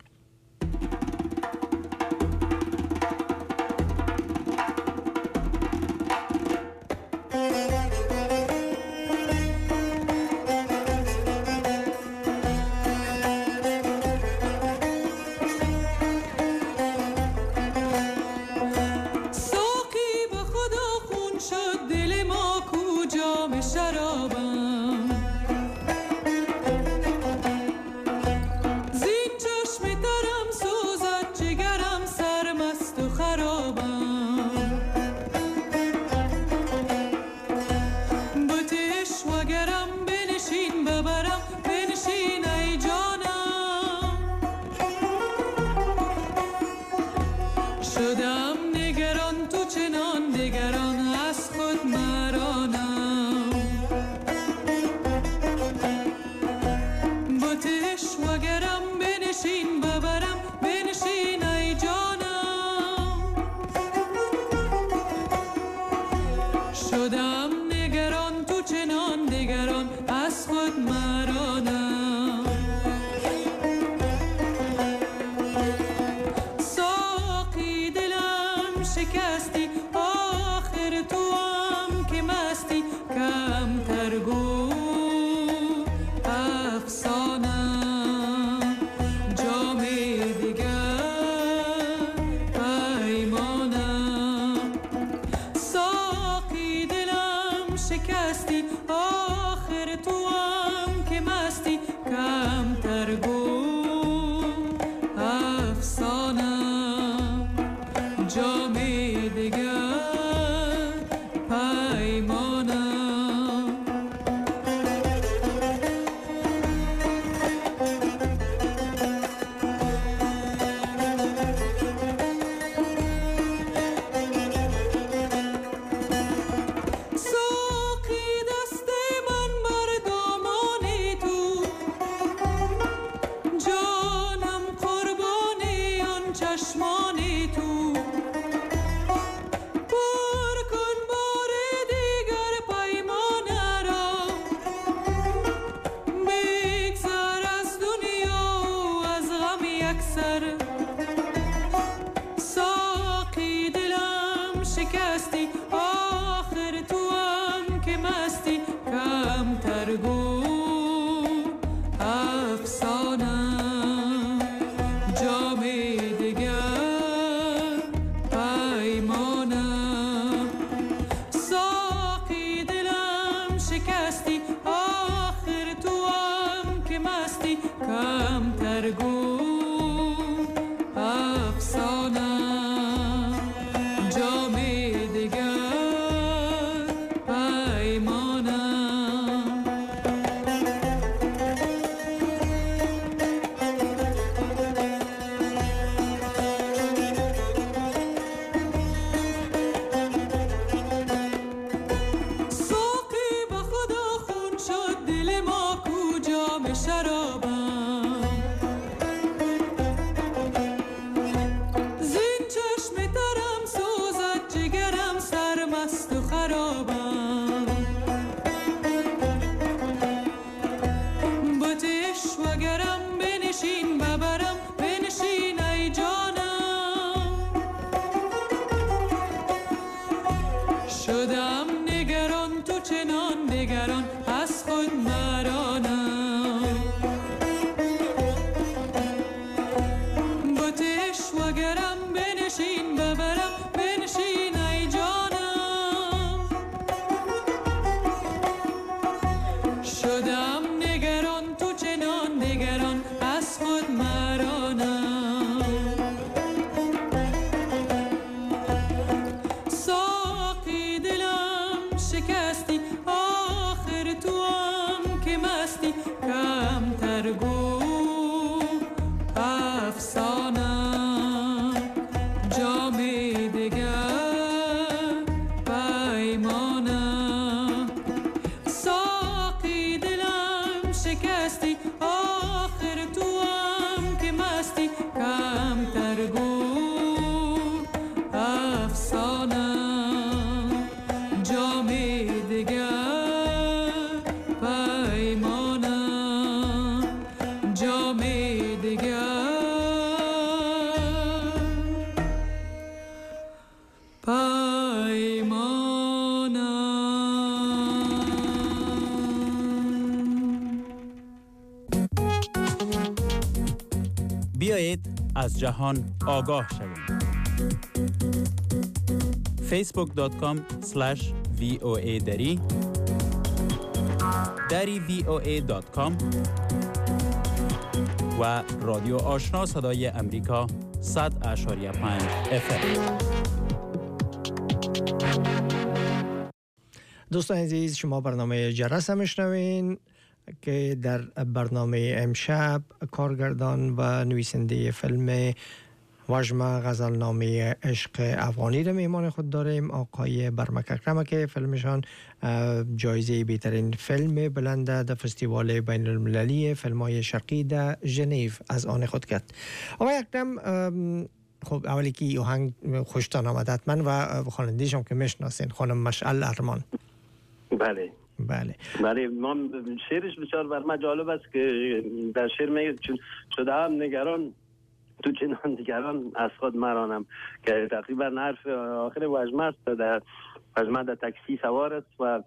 افسانه جام دیگر بیایید از جهان آگاه شویم. فیسبوک دات کام اسلش وی او ای دری، دری وی او ای دات کام و رادیو آشنا صدای امریکا صد اشاریه پنج اف ام. دوستان عزیز، شما برنامه جرس هم میشنوین که در برنامه امشب کارگردان و نویسنده فیلم واژمه غزلنامه عشق افغانی را میهمان خود داریم، آقای برمک اکرم که فیلمشان جایزه بهترین فیلم بلند در فستیوال بین المللی فیلم های شرقی در ژنو از آن خود کرد. آقای اکرم، خب اولی که آهنگ خوشتان آمد حتما و خواننده‌اش هم که میشناسین، خانم مشعل ارمان. بله بله بله ما شعرش بسیار بر من جالب است که در شعر میگه چون شده هم نگران تو چنان دیگران از خود مرانم، که تقریبا حرف آخر واژمه است. در واژمه در تاکسی سوار است و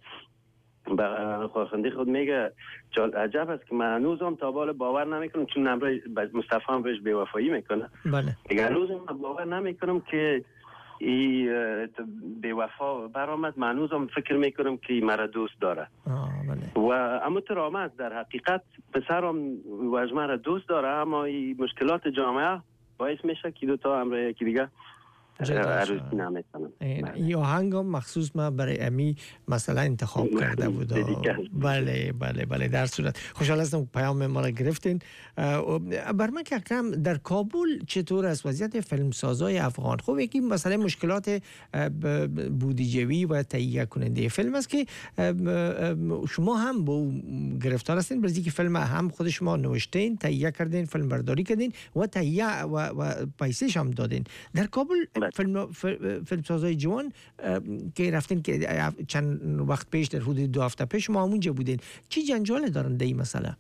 به خواخنده خود میگه عجب است که من هنوزم تا بالا باور نمیکنم، چون نمره مصطفی هم بهش بی‌وفایی میکنه. بله دیگه هنوزم باور نمیکنم که ای بی‌وفا برآمد. من هنوزم فکر میکنم که مرا دوست داره. بله. و اما تو آمد در حقیقت پسرم واژمه را دوست داره، اما این مشکلات جامعه باعث میشه که دو تا امر یکی دیگه عروسی نمیتونن. این آهنگ هم مخصوص ما برای امی مثلا انتخاب کرده بود. بله بله بله در صورت خوشحال هستم پیام ما را گرفتین. برمک اکرم، در کابل چطور است وضعیت فیلمسازای افغان؟ خب یکی مثلا مشکلات بودجه‌ای و تهیه کننده فیلم است که شما هم با گرفتار هستین، برای که فیلم هم خود شما نوشتین، تهیه کردین، فیلم برداری کردین و تهیه و, و پیسش هم دادین. در کابل فیلم فیلمسازای جوان که رفتین که چند وقت پیش در حدود دو هفته پیش ما همونجا بودین، چی جنجال دارن در این مسئله؟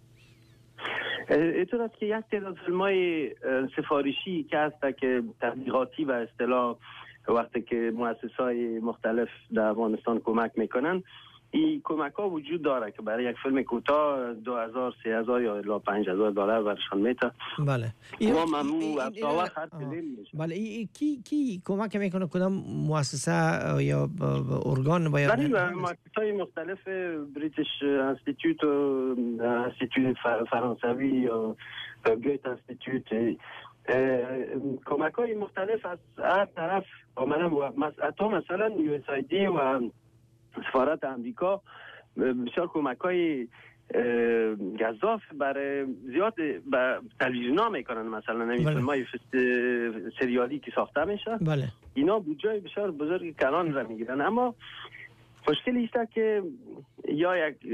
اینطور است که یک تعداد فیلم‌های سفارشی که هست که تبلیغاتی و اصطلاح وقتی که مؤسسات مختلف در افغانستان کمک میکنن، این کمک ها وجود داره که برای یک فیلم کوتاه دو هزار سه هزار یا الی پنج هزار دلار برشان میته. بله ما ممنوع ابتدا خرج کردیم. بله ای کی کی کمک میکنه؟ کدام مؤسسه یا ارگان باید؟ بله مؤسسات مختلف، بریتیش انستیتوت و انستیتوت فرانسوی یا گوت انستیتوت، کمک های مختلف از هر طرف آمدن. حتی مثلا یو اس آی دی و سفارت امریکا بسیار کمک های گزاف برای زیاد به تلویزیون ها میکنن. مثلا نمی فیلم های سریالی که ساخته میشه، بله. اینا بودجه بسیار بزرگ کلان را میگیرن. اما مشکلی است که یا یک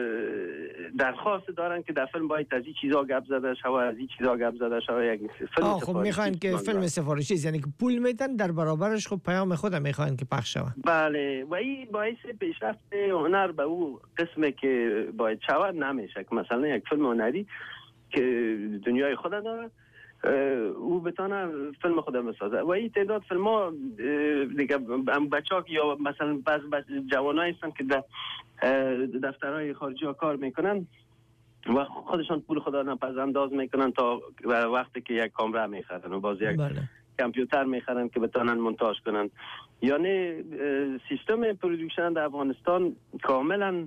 درخواست دارن که در فیلم باید از این چیزا گپ زده شود، از این چیزا گپ زده شود. یک فیلم خب میخواین که فیلم سفارشی، یعنی که پول میدن در برابرش خب پیام خودم میخواین که پخش شود. بله و این باعث پیشرفت هنر به او قسمه که باید شود نمیشه. که مثلا یک فیلم هنری که دنیای خود داره او بتونه فیلم خودم بسازه و این تعداد فیلم ها دیگه بچه ها یا مثلا بعض جوان ها هستن که در دفترهای خارجی ها کار میکنن و خودشان پول خدا نپز انداز میکنن تا وقتی که یک کامره میخرن و باز یک بله. کامپیوتر میخرن که بتونن مونتاژ کنن. یعنی سیستم پروداکشن در افغانستان کاملا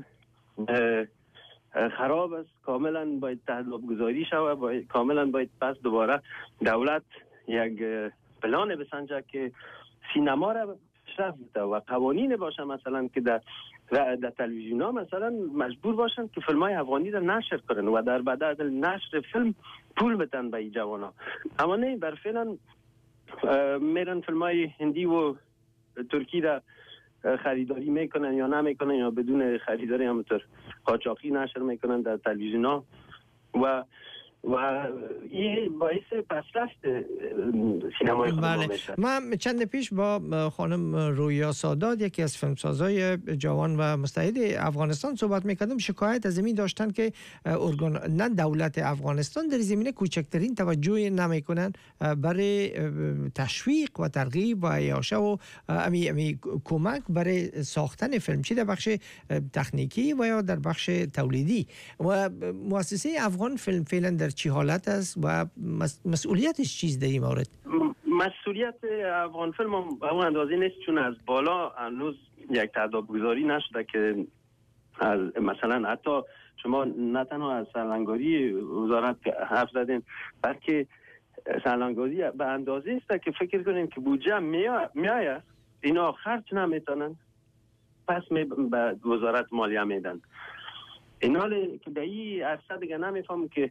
خراب است، کاملا باید تحلیل گذاری شود، باید کاملا باید پس دوباره دولت یک پلان بسنجه که سینما را پیشرفت بده و قوانین باشه، مثلا که در در تلویزیون ها مثلا مجبور باشن که فیلم های افغانی را نشر کنن و در بدل نشر فیلم پول بدن به این جوان ها. اما نه، بر فعلا میرن فیلم های هندی و ترکی را خریداری میکنن یا نمیکنن یا بدون خریداری همونطور قاچاقی نشر میکنن در تلویزیون ها و و این باعث پسرفت سینمای خود بله. میشه. من چند پیش با خانم رویا سادات، یکی از فیلمسازای جوان و مستعد افغانستان صحبت میکردم. شکایت از این داشتن که ارگان نه دولت افغانستان در زمینه کوچکترین توجه نمیکنن برای تشویق و ترغیب و عیاشه و امی امی کمک برای ساختن فیلم، چه در بخش تکنیکی و یا در بخش تولیدی. و مؤسسه افغان فیلم فعلا در چی حالت است و مسئولیتش چیز در این مورد؟ مسئولیت افغان فیلم هم به اون اندازه نیست، چون از بالا هنوز یک تعداد گذاری نشده که از مثلا حتی شما نه تنها از سرلنگاری وزارت حرف زدین، بلکه سرلنگاری به اندازه است که فکر کنین که بودجه میآید اینا خرج نمیتونن، پس می به وزارت مالیه میدن. اینا که به این عرصه دیگه نمیفهم که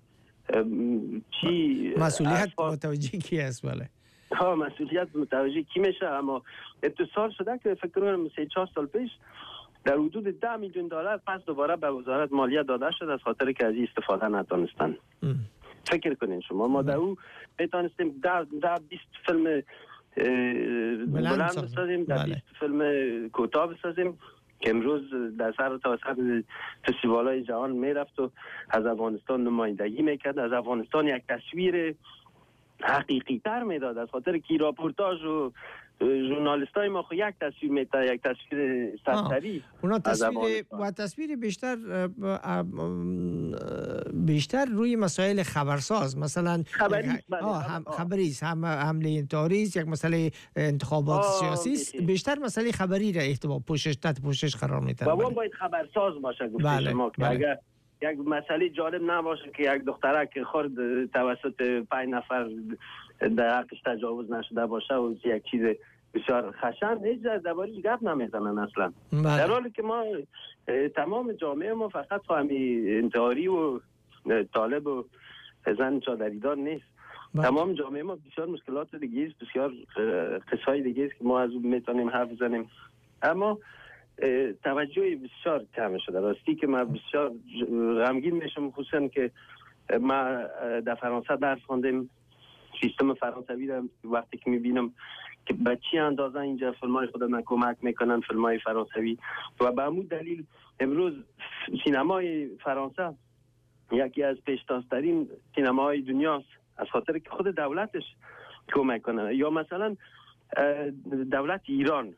چی مسئولیت متوجه کی است. بله ها مسئولیت متوجه کی میشه. اما اتصال شده که فکر کنم سه چهار سال پیش در حدود ده میلیون دلار پس دوباره به وزارت مالیه داده شد از خاطر که از این استفاده نتونستن. فکر کنین شما ما در او میتونستیم ده ده بیست فیلم بلند بسازیم، در بیست فیلم کوتاه بسازیم که امروز در سر تا سر فستیوال‌های جهان میرفت و از افغانستان نمایندگی میکرد، از افغانستان یک تصویر حقیقی تر میداد، از خاطر که راپورتاژ و ژورنالیستای ما خو یک تصویر میتا یک تصویر سرسری اونا تصویر و تصویر بیشتر بیشتر روی مسائل خبرساز، مثلا خبری هم خبری است، هم حمله انتحاری است، یک مسئله انتخابات سیاسی است، بیشتر مسئله خبری را احتمال پوشش تحت پوشش قرار میده. و اون باید خبرساز باشه. گفته شما که اگر یک مسئله جالب نباشه که یک دخترک خورد توسط پنج نفر در حقش تجاوز نشده باشه و یک چیز بسیار خشن، هیچ از درباره‌اش گپ نمیزنن اصلا. در حالی که ما تمام جامعه ما فقط فهمی انتحاری و طالب و زن چادریدار نیست. بله. تمام جامعه ما بسیار مشکلات دیگه است، بسیار قصهای دیگه است که ما از اون میتونیم حرف بزنیم. اما توجه بسیار کم شده. راستی که من بسیار غمگین میشم، خصوصا که ما در فرانسه درس خواندم، سیستم فرانسوی را وقتی که میبینم که به چی اندازه اینجا فیلمای خودم کمک میکنن، فیلمای فرانسوی، و به همون دلیل امروز سینمای فرانسه یکی از پیشتازترین سینماهای دنیاست، از خاطر که خود دولتش کمک کنه. یا مثلا دولت ایران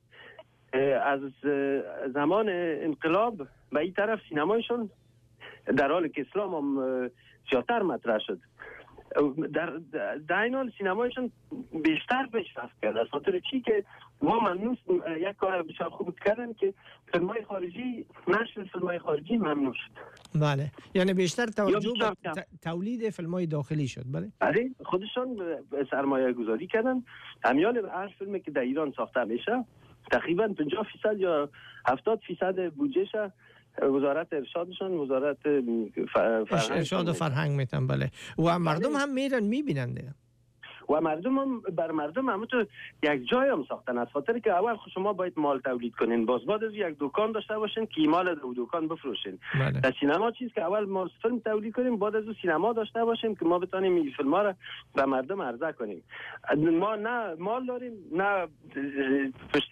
از زمان انقلاب به این طرف سینمایشون در حال که اسلام هم زیادتر مطرح شد، در در این حال سینمایشون بیشتر پیشرفت کرد. از خاطر چی که ما ممنوع یک کار بسیار خوب کردن که فیلم‌های خارجی، نشر فیلم‌های خارجی ممنوع شد. بله، یعنی بیشتر توجه به تولید فیلم‌های داخلی شد. بله بله، خودشون سرمایه گذاری کردن. همیال هر فیلمی که در ایران ساخته میشه تقریبا پنجاه فیصد یا هفتاد فیصد بودجهش وزارت ارشادشون، وزارت فرهنگ ارشاد و فرهنگ میتن. بله، و مردم هم میرن میبینن و مردم هم بر مردم هم تو یک جای هم ساختن، از خاطر که اول شما باید مال تولید کنین، باز بعد از یک دکان داشته باشین که مال دو دکان بفروشین. بله. در سینما چیز که اول ما فیلم تولید کنیم، بعد از سینما داشته باشیم که ما بتونیم این فیلم ها را به مردم عرضه کنیم. ما نه مال داریم نه پشت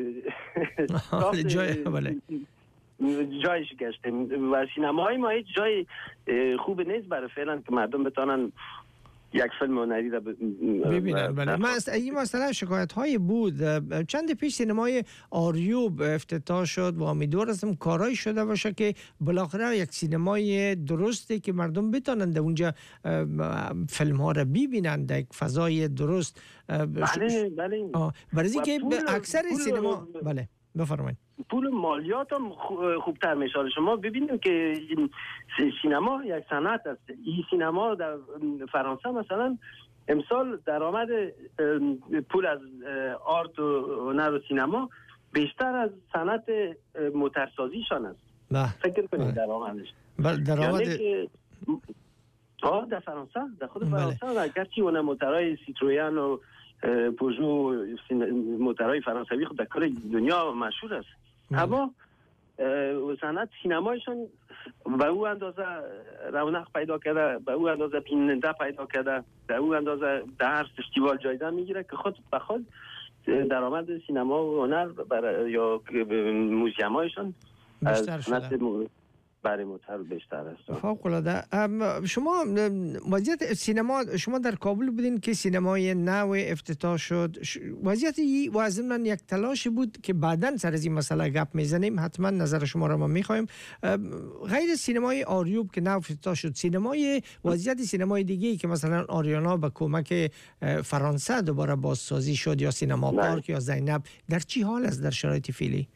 جای بله جایش گشتیم و سینماهای ما هیچ جای خوب نیست برای فعلا که مردم بتونن یک فیلم هنری را ببینن. بله، من این مثلا شکایت های بود چند پیش سینمای آریوب افتتاح شد و امیدوار هستم کارایی شده باشه که بالاخره یک سینمای درستی که مردم بتونن در اونجا فیلم ها را ببینن در یک فضای درست. بله بله، برای که اکثر سینما بله بفرمایید پول مالیات هم خوبتر میشه. شما ببینیم که سینما یک صنعت است. این سینما در فرانسه مثلا امسال درآمد پول از آرت و هنر و سینما بیشتر از صنعت موتورسازیشان است. نه. فکر کنید درآمدش. بله درآمد یعنی آه در فرانسه، در خود فرانسه اگرچه اون موتورهای سیتروین و پوژو موتورهای فرانسوی خود در کل دنیا مشهور است، اما صنعت سینمایشان به او اندازه رونق پیدا کرده، به او اندازه بیننده پیدا کرده، به او اندازه در هر فستیوال جایزه میگیره که خود به خود درآمد سینما و هنر یا موزیمایشان بیشتر شده. برای متر بیشتر است. فوق العاده. شما وضعیت سینما، شما در کابل بودین که سینمای نو افتتاح شد، وضعیت و از من یک تلاش بود که بعداً سر از این مسئله گپ میزنیم، حتما نظر شما را ما میخوایم. غیر سینمای آریوب که نو افتتاح شد، سینمای وضعیت سینمای دیگه که مثلا آریانا به کمک فرانسه دوباره بازسازی شد یا سینما پارک یا زینب، در چی حال است در شرایط فعلی؟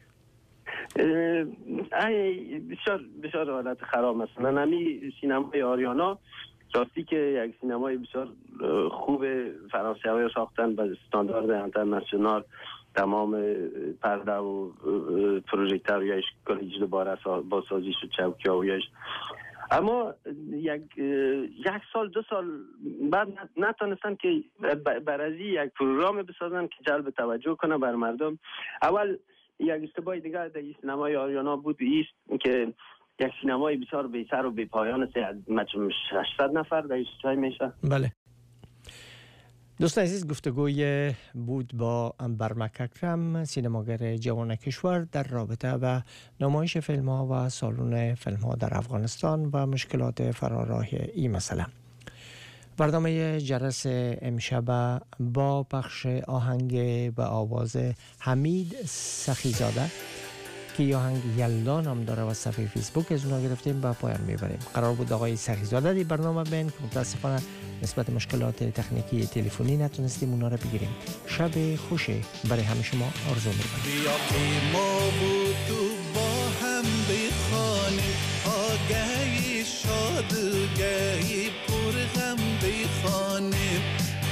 ای بسیار بسیار حالت خراب. مثلا همین سینمای آریانا راستی که یک سینمای بسیار خوب فرانسوی ساختن به استاندارد اینترنشنال، تمام پرده و پروژکتوریش کلیج دوباره بازسازی شد، چوکیاویش. اما یک یک سال دو سال بعد نتونستن که برازی یک پروگرام بسازن که جلب توجه کنه بر مردم. اول یک اشتباه دیگر در سینمای آریانا بود است که یک سینمای بسیار بی سر و بی پایان ششصد نفر در اشتباه میشه. بله. دوستان عزیز، گفتگوی بود با برمک اکرم، سینماگر جوان کشور، در رابطه با نمایش فیلم ها و سالن فیلم ها در افغانستان و مشکلات فراراه این مسئله. برنامه جرس امشب با پخش آهنگ به آواز حمید سخیزاده که آهنگ یلدا نام داره و صفحه فیسبوک از اونها گرفتیم و پایان میبریم. قرار بود آقای سخیزاده دی برنامه بین که متاسفانه نسبت مشکلات تکنیکی تلفنی نتونستیم اونا رو بگیریم. شب خوشی برای همه شما آرزو میکنم. بیا که ما بود تو با هم بخوانیم، آگهی شادگهی پرغم بخوانیم،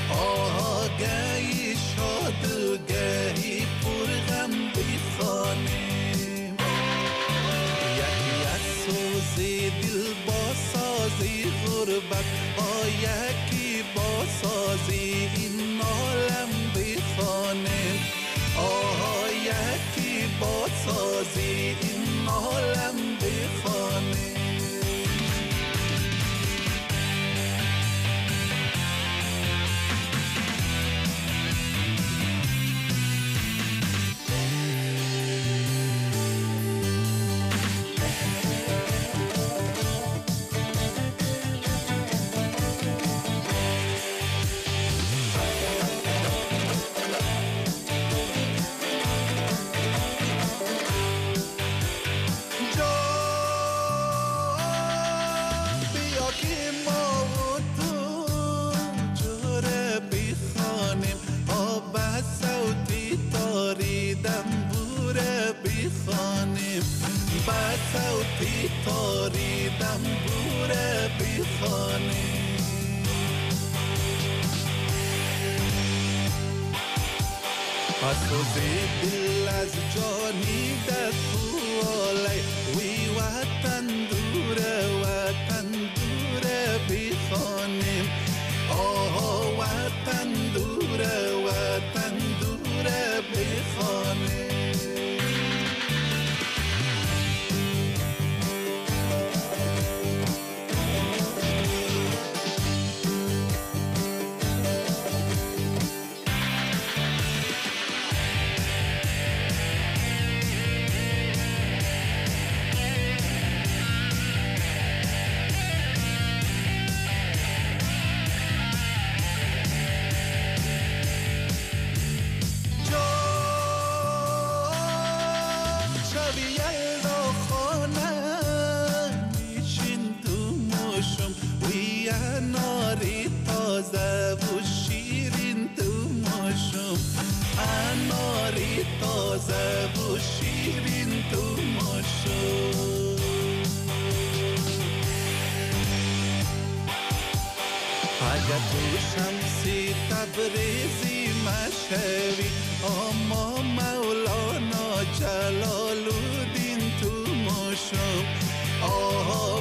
آگهی شادگهی پرغم بخوانیم. یکی از سوزی دل با سازی غربت، یکی با سازی این عالم بخوانیم، آه یکی با سازی این عالم بخوانیم. صوتی تاری دنبوره بیخانی، آسوزی دل از جانی در خوالی، وی وطن دوره وطن دوره بیخانیم، آها وطن دوره وطن دوره بیخانیم. تازه و شیرین تو ماشو، اگر تو شمسی تبریزی مشوی، اما مولانا جلال الدین تو ماشو، آها